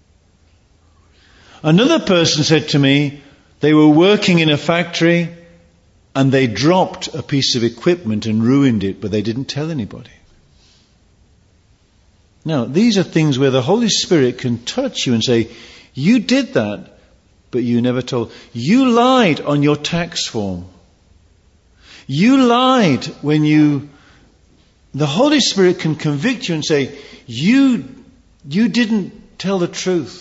Another person said to me, they were working in a factory and they dropped a piece of equipment and ruined it, but they didn't tell anybody. Now, these are things where the Holy Spirit can touch you and say, you did that, but you never told. You lied on your tax form. You lied when you... The Holy Spirit can convict you and say, you, you didn't tell the truth.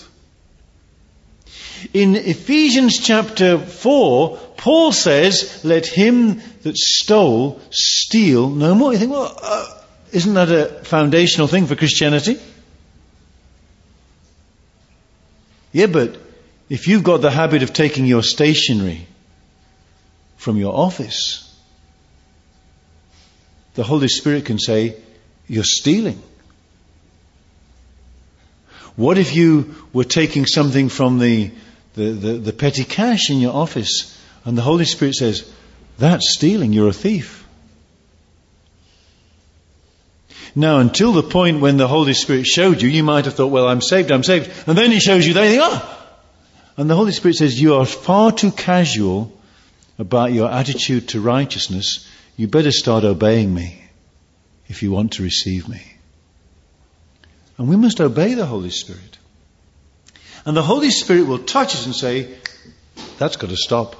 In Ephesians chapter four, Paul says, let him that stole steal no more. You think, well, uh, isn't that a foundational thing for Christianity? Yeah, but if you've got the habit of taking your stationery from your office, the Holy Spirit can say, you're stealing. What if you were taking something from the, the, the, the petty cash in your office and the Holy Spirit says, that's stealing, you're a thief. Now, until the point when the Holy Spirit showed you, you might have thought, well, I'm saved, I'm saved. And then He shows you that, you think, oh! And the Holy Spirit says, you are far too casual about your attitude to righteousness. You better start obeying me if you want to receive me. And we must obey the Holy Spirit. And the Holy Spirit will touch us and say, that's got to stop.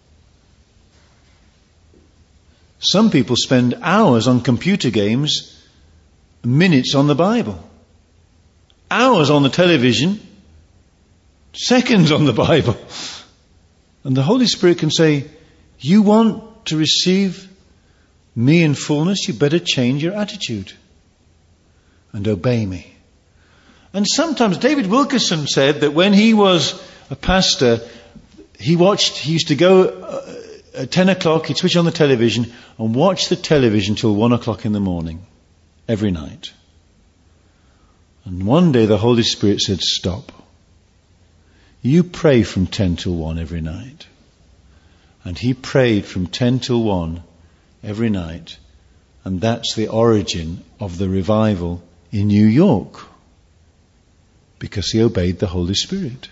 Some people spend hours on computer games, minutes on the Bible, hours on the television, seconds on the Bible. And the Holy Spirit can say, you want to receive me in fullness, you better change your attitude and obey me. And sometimes David Wilkerson said that when he was a pastor, he watched, he used to go uh, at ten o'clock, he'd switch on the television and watch the television till one o'clock in the morning, every night. And one day the Holy Spirit said, stop. You pray from ten till one every night. And he prayed from ten till one every night. And that's the origin of the revival in New York. Because he obeyed the Holy Spirit.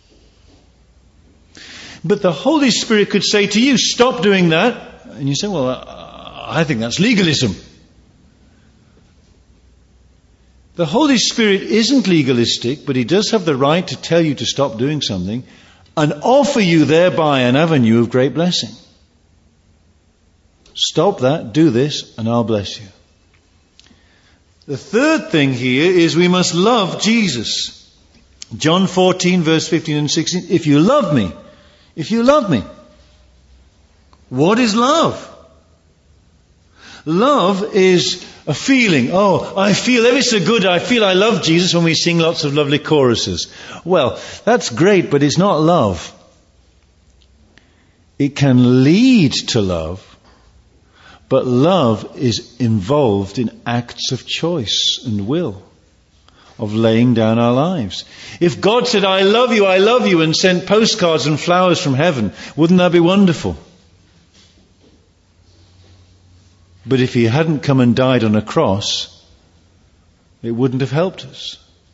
But the Holy Spirit could say to you, stop doing that. And you say, well, I think that's legalism. The Holy Spirit isn't legalistic, but he does have the right to tell you to stop doing something and offer you thereby an avenue of great blessing. Stop that, do this, and I'll bless you. The third thing here is we must love Jesus. John fourteen, verse fifteen and sixteen. If you love me, if you love me. What is love? Love is a feeling. Oh, I feel ever so good. I feel I love Jesus when we sing lots of lovely choruses. Well, that's great, but it's not love. It can lead to love, but love is involved in acts of choice and will, of laying down our lives. If God said, I love you, I love you, and sent postcards and flowers from heaven, wouldn't that be wonderful? But if he hadn't come and died on a cross, it wouldn't have helped us.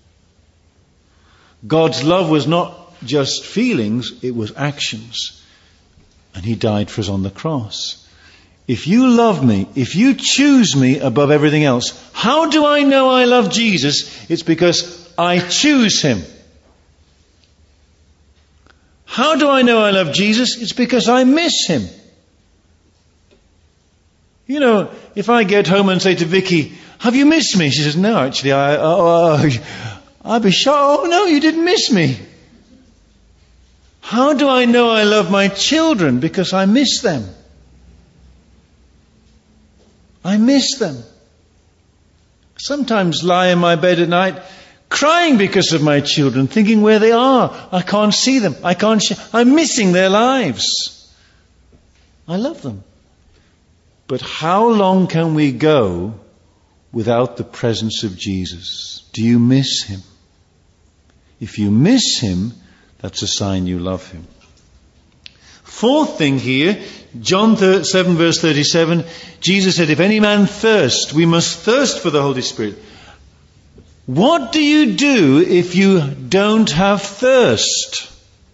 God's love was not just feelings, it was actions. And he died for us on the cross. If you love me, if you choose me above everything else, how do I know I love Jesus? It's because I choose him. How do I know I love Jesus? It's because I miss him. You know, if I get home and say to Vicky, have you missed me? She says, no, actually, I, oh, oh, I'd be shocked. Oh, no, you didn't miss me. How do I know I love my children? Because I miss them. I miss them. Sometimes lie in my bed at night crying because of my children, thinking where they are. I can't see them. I can't. Sh- I'm missing their lives. I love them. But how long can we go without the presence of Jesus? Do you miss him? If you miss him, that's a sign you love him. Fourth thing here, John seven verse thirty-seven, Jesus said, if any man thirst, we must thirst for the Holy Spirit. What do you do if you don't have thirst?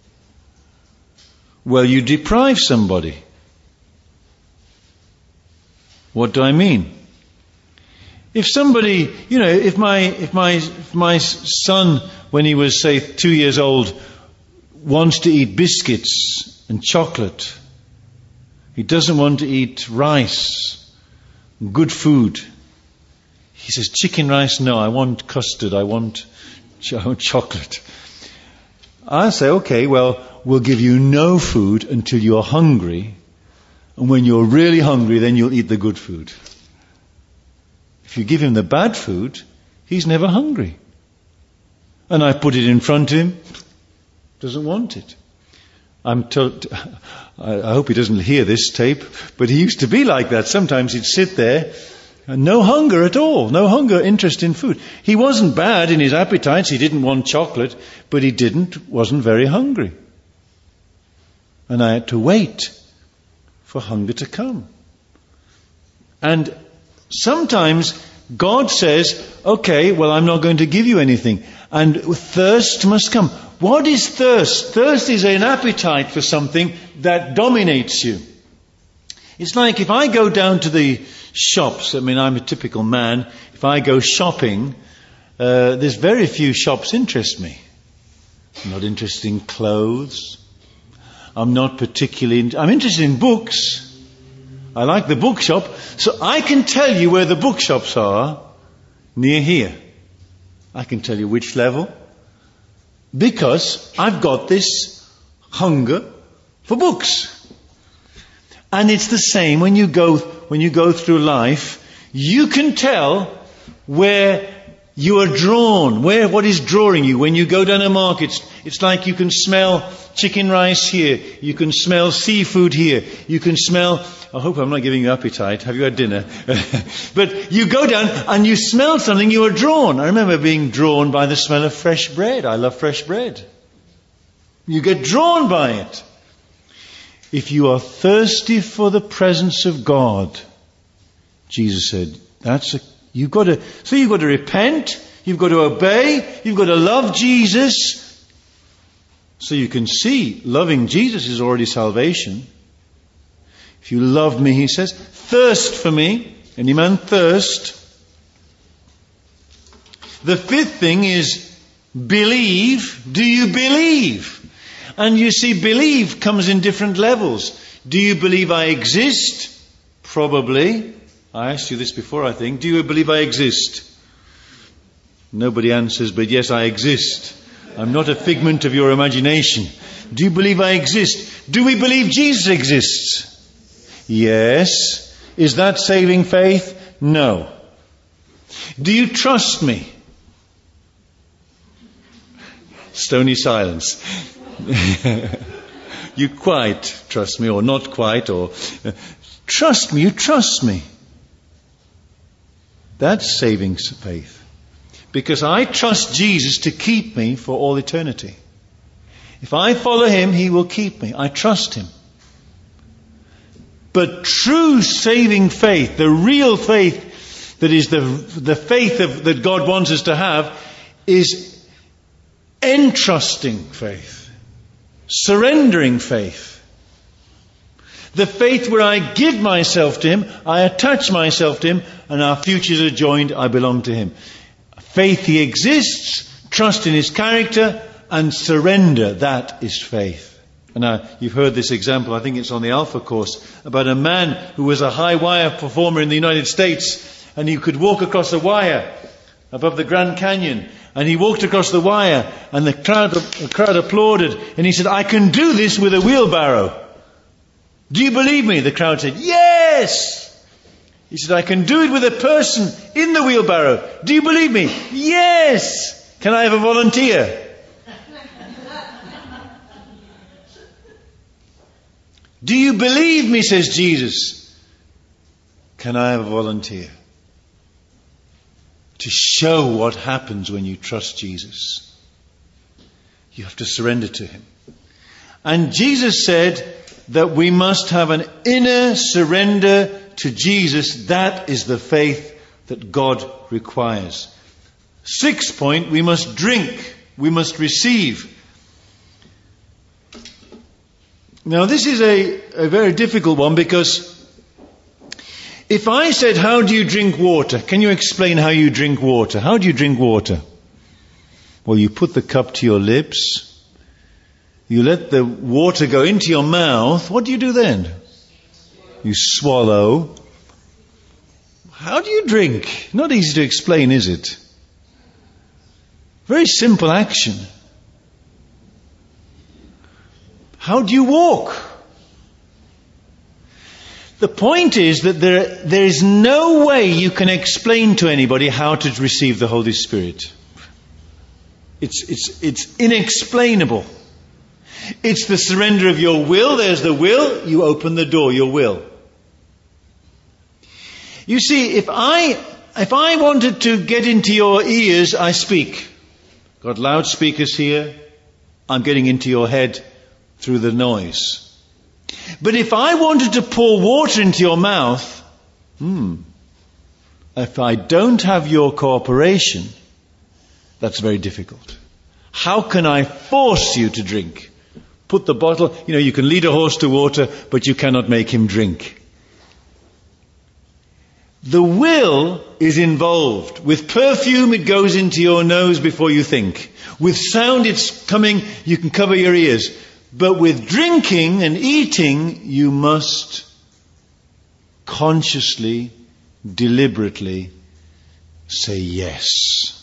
Well, you deprive somebody. What do I mean? If somebody, you know, if my, if my, if my son, when he was, say, two years old, wants to eat biscuits and chocolate, he doesn't want to eat rice, good food. He says, chicken rice, no, I want custard, I want, ch- I want chocolate. I say, okay, well, we'll give you no food until you're hungry, and when you're really hungry, then you'll eat the good food. If you give him the bad food, he's never hungry. And I put it in front of him, doesn't want it. I'm told, I hope he doesn't hear this tape, but he used to be like that. Sometimes he'd sit there, and no hunger at all, no hunger, interest in food. He wasn't bad in his appetites, he didn't want chocolate, but he didn't, wasn't very hungry. And I had to wait for hunger to come. And sometimes God says, okay, well, I'm not going to give you anything. And thirst must come. What is thirst? Thirst is an appetite for something that dominates you. It's like if I go down to the shops, I mean, I'm a typical man. If I go shopping, uh, there's very few shops interest me. I'm not interested in clothes. I'm not particularly, in, I'm interested in books. I like the bookshop, so I can tell you where the bookshops are near here. I can tell you which level, because I've got this hunger for books. And it's the same when you go when you go through life. You can tell where you are drawn, where what is drawing you. When you go down a market, it's like you can smell chicken rice here, you can smell seafood here, you can smell. I hope I'm not giving you appetite. Have you had dinner? But you go down and you smell something, you are drawn. I remember being drawn by the smell of fresh bread. I love fresh bread. You get drawn by it. If you are thirsty for the presence of God, Jesus said, that's a, you've got to, so you've got to repent, you've got to obey, you've got to love Jesus. So you can see, loving Jesus is already salvation. If you love me, he says, thirst for me. Any man thirst. The fifth thing is believe. Do you believe? And you see, believe comes in different levels. Do you believe I exist? Probably. I asked you this before, I think. Do you believe I exist? Nobody answers, but yes, I exist. I'm not a figment of your imagination. Do you believe I exist? Do we believe Jesus exists? Yes. Is that saving faith? No. Do you trust me? Stony silence. You quite trust me, or not quite, or uh, trust me, you trust me. That's saving faith. Because I trust Jesus to keep me for all eternity. If I follow him, he will keep me. I trust him. But true saving faith, the real faith that is the, the faith of, that God wants us to have, is entrusting faith. Surrendering faith. The faith where I give myself to him, I attach myself to him, and our futures are joined, I belong to him. Faith he exists, trust in his character, and surrender, that is faith. And now, you've heard this example, I think it's on the Alpha course, about a man who was a high wire performer in the United States, and he could walk across the wire above the Grand Canyon. And he walked across the wire, and the crowd, the crowd applauded, and he said, I can do this with a wheelbarrow. Do you believe me? The crowd said, yes! He said, I can do it with a person in the wheelbarrow. Do you believe me? Yes! Can I have a volunteer? Do you believe me, says Jesus? Can I have a volunteer? To show what happens when you trust Jesus. You have to surrender to him. And Jesus said, that we must have an inner surrender to Jesus. That is the faith that God requires. Sixth point, we must drink. We must receive. Now this is a, a very difficult one, because if I said, how do you drink water? Can you explain how you drink water? How do you drink water? Well, you put the cup to your lips. You let the water go into your mouth. What do you do then? You swallow. How do you drink? Not easy to explain, is it? Very simple action. How do you walk? The point is that there, there is no way you can explain to anybody how to receive the Holy Spirit. It's, it's, it's inexplainable. It's the surrender of your will. There's the will. You open the door, your will. You see, if I, if I wanted to get into your ears, I speak. Got loudspeakers here. I'm getting into your head through the noise. But if I wanted to pour water into your mouth, hmm, if I don't have your cooperation, that's very difficult. How can I force you to drink? Put the bottle, you know, you can lead a horse to water, but you cannot make him drink. The will is involved. With perfume, it goes into your nose before you think. With sound, it's coming, you can cover your ears. But with drinking and eating, you must consciously, deliberately say yes.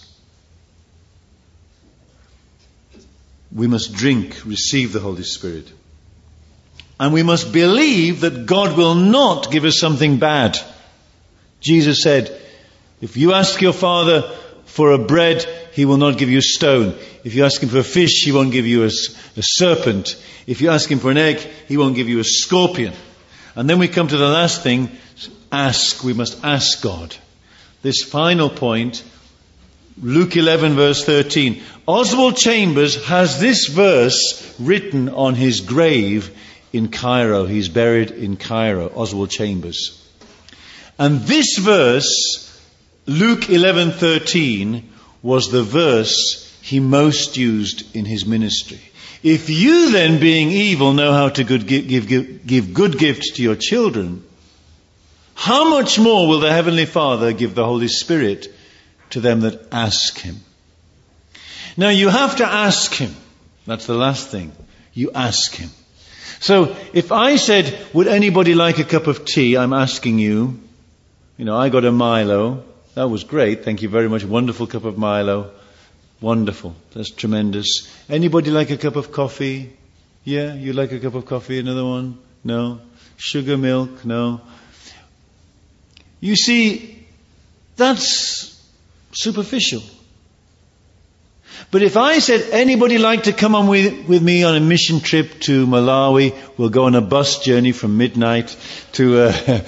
We must drink, receive the Holy Spirit. And we must believe that God will not give us something bad. Jesus said, if you ask your Father for a bread, He will not give you a stone. If you ask Him for a fish, He won't give you a, a serpent. If you ask Him for an egg, He won't give you a scorpion. And then we come to the last thing, ask. We must ask God. This final point, Luke eleven verse thirteen. Oswald Chambers has this verse written on his grave in Cairo. He's buried in Cairo, Oswald Chambers. And this verse, Luke eleven thirteen, was the verse he most used in his ministry. If you then, being evil, know how to good give, give, give good gifts to your children, how much more will the Heavenly Father give the Holy Spirit to them that ask Him? Now you have to ask Him. That's the last thing. You ask Him. So if I said, would anybody like a cup of tea? I'm asking you. You know, I got a Milo. That was great. Thank you very much. Wonderful cup of Milo. Wonderful. That's tremendous. Anybody like a cup of coffee? Yeah, you like a cup of coffee? Another one? No? Sugar milk? No? You see, that's superficial. But if I said, anybody like to come on with, with me on a mission trip to Malawi? We'll go on a bus journey from midnight to... Uh,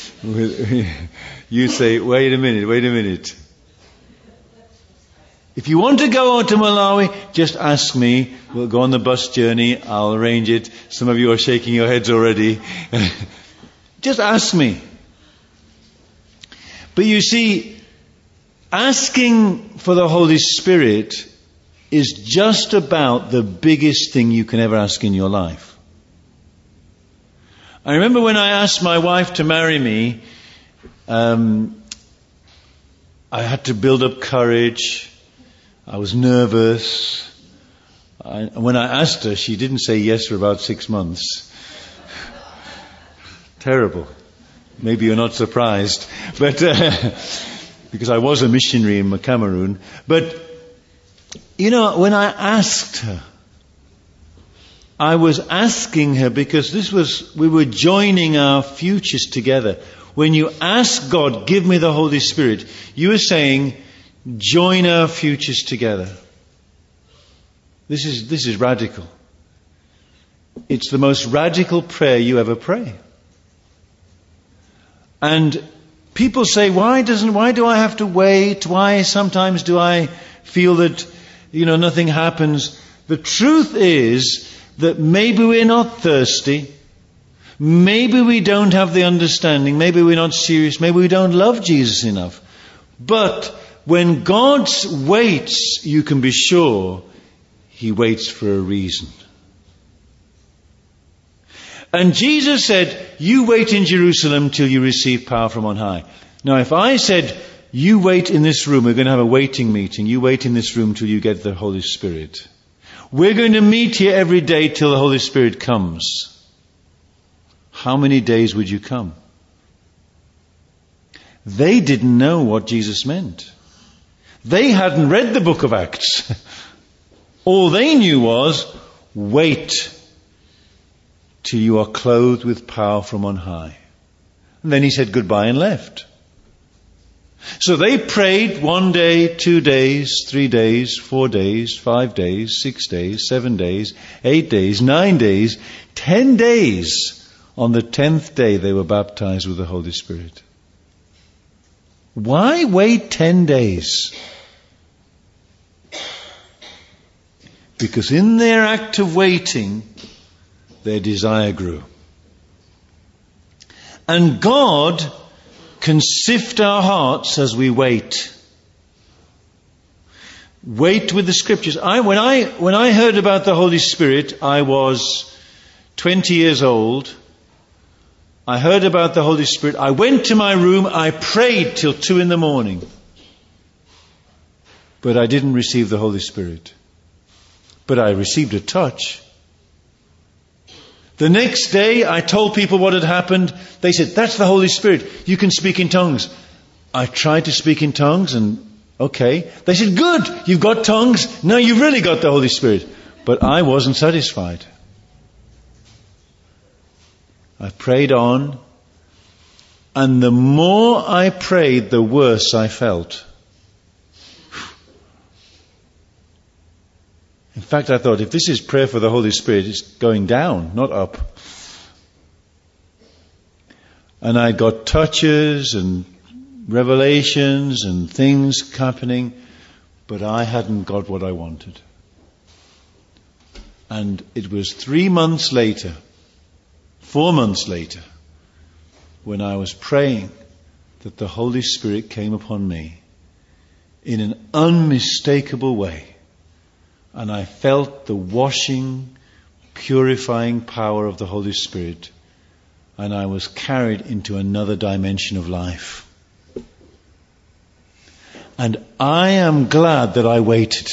you say, wait a minute, wait a minute. If you want to go out to Malawi, just ask me. We'll go on the bus journey. I'll arrange it. Some of you are shaking your heads already. Just ask me. But you see, asking for the Holy Spirit is just about the biggest thing you can ever ask in your life. I remember when I asked my wife to marry me, um, I had to build up courage. I was nervous. I, when I asked her, she didn't say yes for about six months. Terrible. Maybe you're not surprised, but uh, because I was a missionary in Cameroon. But you know, when I asked her, I was asking her because this was, we were joining our futures together. When you ask God, give me the Holy Spirit, you are saying, join our futures together. This is, this is radical. It's the most radical prayer you ever pray. And people say, why doesn't, why do I have to wait? Why sometimes do I feel that, you know, nothing happens? The truth is that maybe we're not thirsty. Maybe we don't have the understanding. Maybe we're not serious. Maybe we don't love Jesus enough. But when God waits, you can be sure He waits for a reason. And Jesus said, you wait in Jerusalem till you receive power from on high. Now, if I said, you wait in this room, we're going to have a waiting meeting. You wait in this room till you get the Holy Spirit. We're going to meet here every day till the Holy Spirit comes. How many days would you come? They didn't know what Jesus meant. They hadn't read the book of Acts. All they knew was, wait till you are clothed with power from on high. And then he said goodbye and left. So they prayed one day, two days, three days, four days, five days, six days, seven days, eight days, nine days, ten days. On the tenth day they were baptized with the Holy Spirit. Why wait ten days? Because in their act of waiting, their desire grew. And God can sift our hearts as we wait. Wait with the Scriptures. I, when I, when I heard about the Holy Spirit, I was twenty years old. I heard about the Holy Spirit. I went to my room. I prayed till two in the morning. But I didn't receive the Holy Spirit. But I received a touch. The next day, I told people what had happened. They said, that's the Holy Spirit. You can speak in tongues. I tried to speak in tongues and, okay. They said, good, you've got tongues. Now you've really got the Holy Spirit. But I wasn't satisfied. I prayed on. And the more I prayed, the worse I felt. In fact, I thought, if this is prayer for the Holy Spirit, it's going down, not up. And I got touches and revelations and things happening, but I hadn't got what I wanted. And it was three months later, four months later, when I was praying that the Holy Spirit came upon me in an unmistakable way. And I felt the washing, purifying power of the Holy Spirit. And I was carried into another dimension of life. And I am glad that I waited.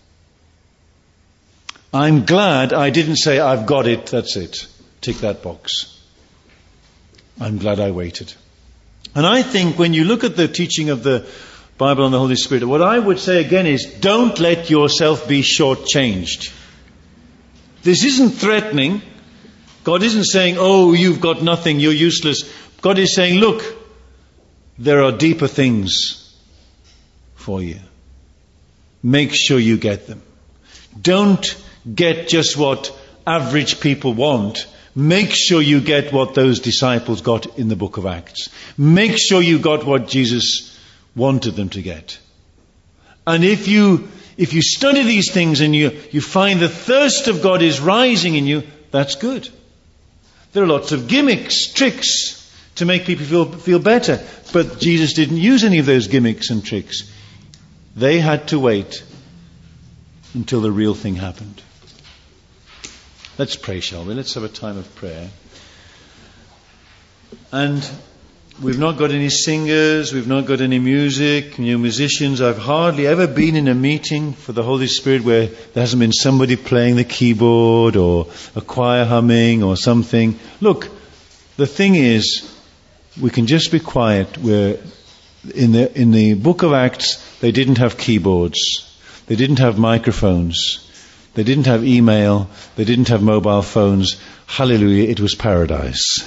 I'm glad I didn't say, I've got it, that's it. Tick that box. I'm glad I waited. And I think when you look at the teaching of the Bible on the Holy Spirit, what I would say again is, don't let yourself be shortchanged. This isn't threatening. God isn't saying, oh, you've got nothing, you're useless. God is saying, look, there are deeper things for you. Make sure you get them. Don't get just what average people want. Make sure you get what those disciples got in the book of Acts. Make sure you got what Jesus wanted them to get. And if you if you study these things and you, you find the thirst of God is rising in you, that's good. There are lots of gimmicks, tricks to make people feel feel better. But Jesus didn't use any of those gimmicks and tricks. They had to wait until the real thing happened. Let's pray, shall we? Let's have a time of prayer. And we've not got any singers, we've not got any music, new musicians. I've hardly ever been in a meeting for the Holy Spirit where there hasn't been somebody playing the keyboard or a choir humming or something. Look, the thing is, we can just be quiet. Where in the in the book of Acts, they didn't have keyboards, they didn't have microphones, they didn't have email, they didn't have mobile phones. Hallelujah, it was paradise.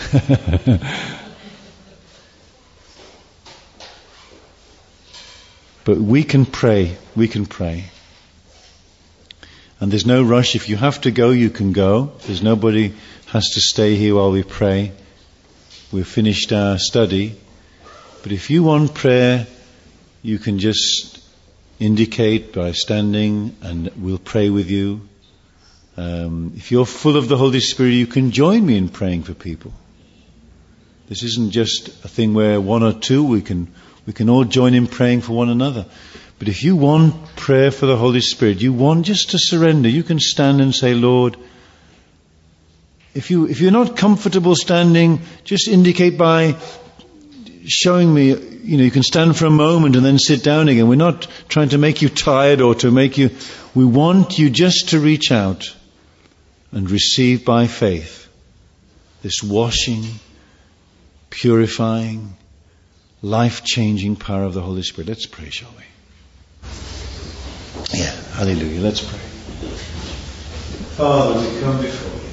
But we can pray, we can pray. And there's no rush. If you have to go, you can go. There's nobody has to stay here while we pray. We've finished our study. But if you want prayer, you can just indicate by standing and we'll pray with you. Um, if you're full of the Holy Spirit, you can join me in praying for people. This isn't just a thing where one or two, we can, we can all join in praying for one another. But if you want prayer for the Holy Spirit, you want just to surrender, you can stand and say, Lord, if you, if you're not comfortable standing, just indicate by showing me, you know, you can stand for a moment and then sit down again. We're not trying to make you tired or to make you, we want you just to reach out and receive by faith this washing, purifying, life-changing power of the Holy Spirit. Let's pray, shall we? Yeah, hallelujah. Let's pray. Father, we come before you.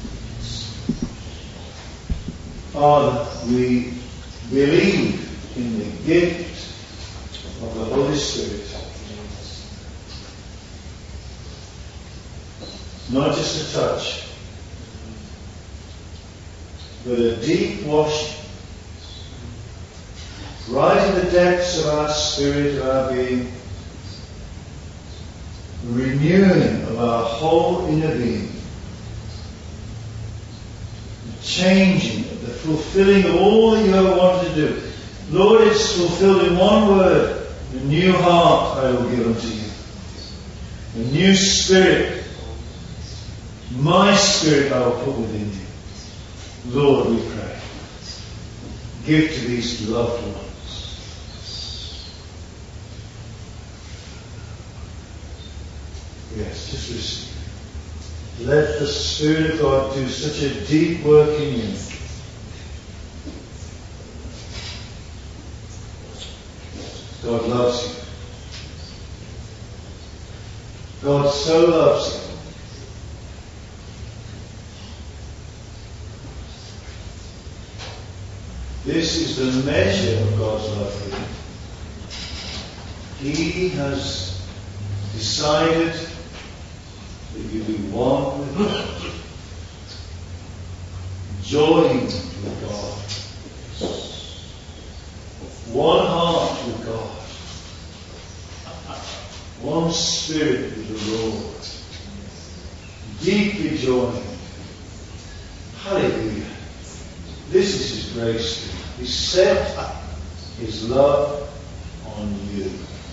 Father, we believe in the gift of the Holy Spirit. Not just a touch, but a deep washing right in the depths of our spirit, of our being, renewing of our whole inner being, the changing, the fulfilling of all that you have wanted to do. Lord, it's fulfilled in one word: a new heart I will give unto you, a new spirit. My spirit I will put within you. Lord, we pray, give to these loved ones yes, just receive. Let the Spirit of God do such a deep work in you. God loves you. God so loves you. This is the measure of God's love for you. He has decided that you be one with God, joined with God, one heart with God, one spirit with the Lord, deeply joined. Hallelujah. This is His grace. He set His love on you.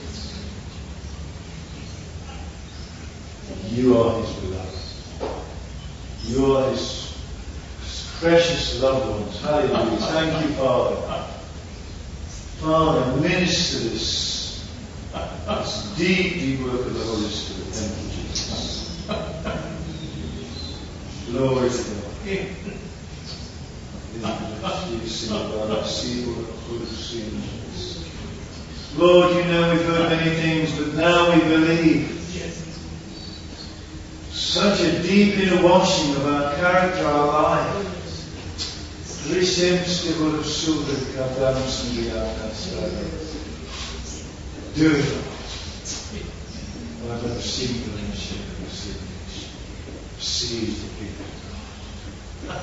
You are His beloved. You are His precious loved ones. Hallelujah. Thank you, Father. Father, minister this, this deep, deep work of the Holy Spirit. Thank you, Jesus. Glory to God. Lord, you know we've heard many things, but now we believe. Such a deep inner washing of our character, our life. Do it. Lord, let receive the leadership, receive the people of God.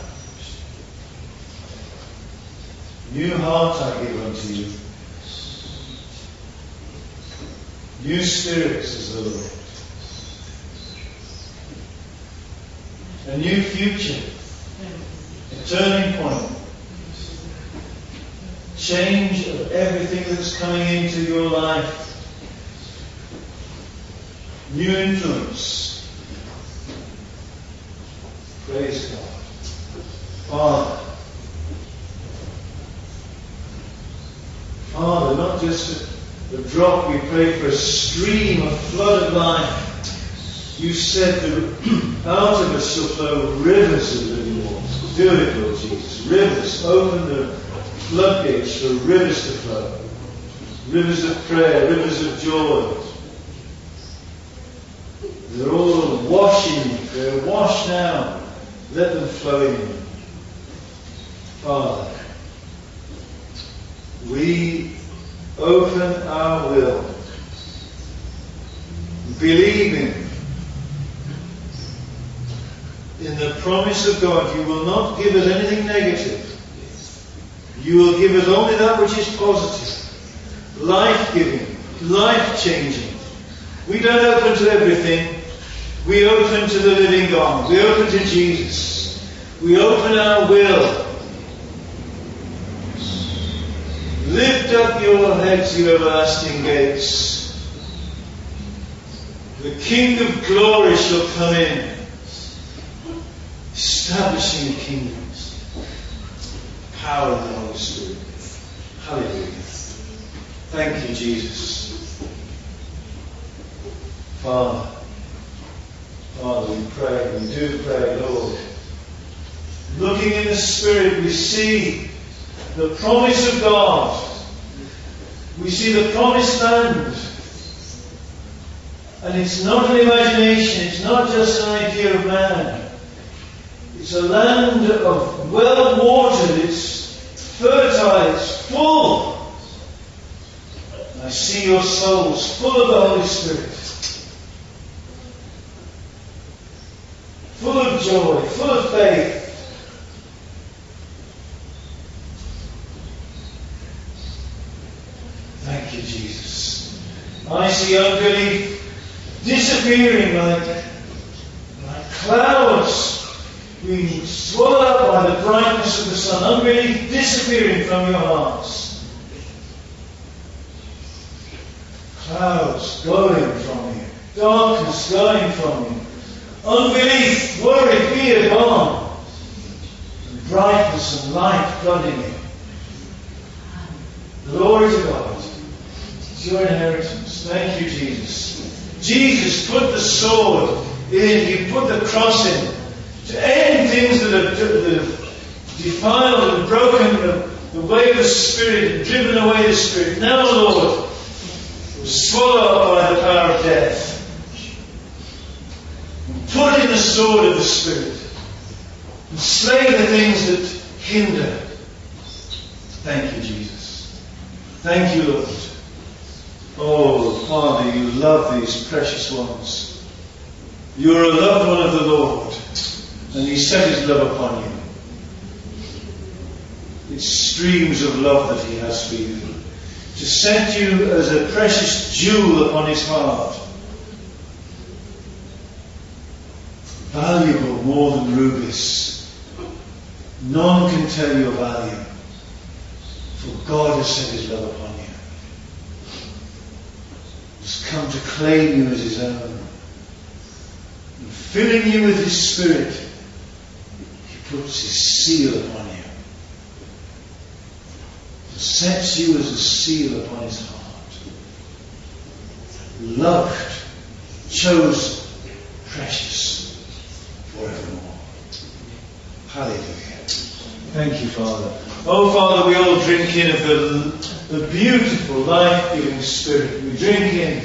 New heart I give unto you. New spirit, says the Lord. A new future. A turning point. Change of everything that's coming into your life. New influence. Praise God. Father. Father, not just a, a drop, we pray for a stream, a flood of life. You said that out of us shall flow rivers of living water. Do it, Lord Jesus. Rivers. Open the floodgates for rivers to flow. Rivers of prayer, rivers of joy. They're all washing. They're washed now. Let them flow in. Father, we open our will, believing in the promise of God. You will not give us anything negative. You will give us only that which is positive, life-giving, life-changing. We don't open to everything. We open to the living God. We open to Jesus. We open our will. Lift up your heads, you everlasting gates. The King of glory shall come in, establishing the kingdoms. Power of the Holy Spirit. Hallelujah. Thank you, Jesus. Father, Father, we pray, we do pray, Lord. Looking in the Spirit, we see the promise of God. We see the promised land. And it's not an imagination, it's not just an idea of man. It's a land of well watered, it's fertile, it's full. And I see your souls full of the Holy Spirit. Full of joy, full of faith. Thank you, Jesus. I see unbelief disappearing like, like clouds being swallowed up by the brightness of the sun. Unbelief disappearing from your hearts. Clouds going from you. Darkness going from you. Unbelief, worry, fear gone. And brightness and light flooding you. Glory to God. It's your inheritance. Thank you, Jesus. Jesus put the sword in, He put the cross in to end things that have, that have defiled and broken the, the way of the Spirit and driven away the Spirit. Now, Lord, swallow up by the power of death. And put in the sword of the Spirit and slay the things that hinder. Thank you, Jesus. Thank you, Lord. Oh, Father, you love these precious ones. You are a loved one of the Lord, and He set His love upon you. It's streams of love that He has for you, to set you as a precious jewel upon His heart. Valuable more than rubies. None can tell your value, for God has set His love upon you. Has come to claim you as His own. And filling you with His Spirit, He puts His seal upon you. And sets you as a seal upon His heart. Loved, chosen, precious, forevermore. Hallelujah. Thank you, Father. Oh, Father, we all drink in of the The beautiful, life-giving Spirit. We drink in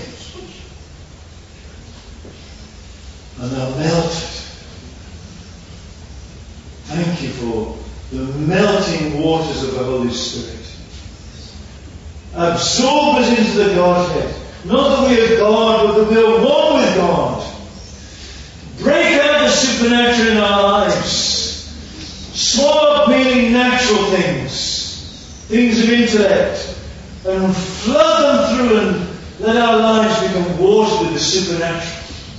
and are melted. Thank you for the melting waters of the Holy Spirit. Absorb us into the Godhead. Not that we are God, but that we are one with God. Break out the supernatural in our lives. Swallow up merely natural things, things of intellect, and flood them through and let our lives become watered with the supernatural.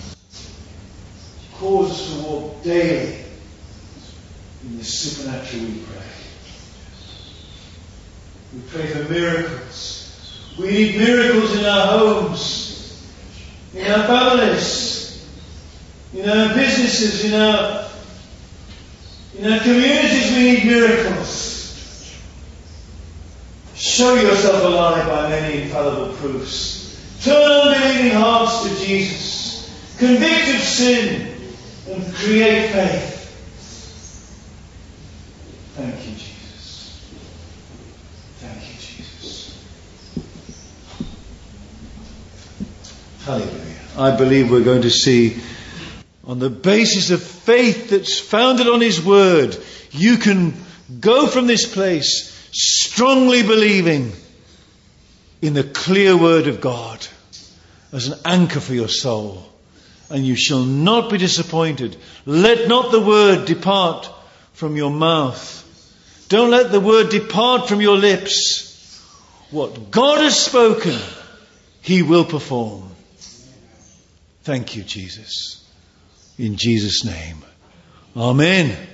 Cause us to walk daily in the supernatural, we pray. We pray for miracles. We need miracles in our homes, in our families, in our businesses, in our, in our communities. We need miracles. Show yourself alive by many infallible proofs. Turn unbelieving hearts to Jesus. Convict of sin and create faith. Thank you, Jesus. Thank you, Jesus. Hallelujah. I believe we're going to see, on the basis of faith that's founded on His Word, you can go from this place strongly believing in the clear Word of God as an anchor for your soul, and you shall not be disappointed. Let not the Word depart from your mouth. Don't let the Word depart from your lips. What God has spoken, He will perform. Thank you, Jesus. In Jesus' name. Amen.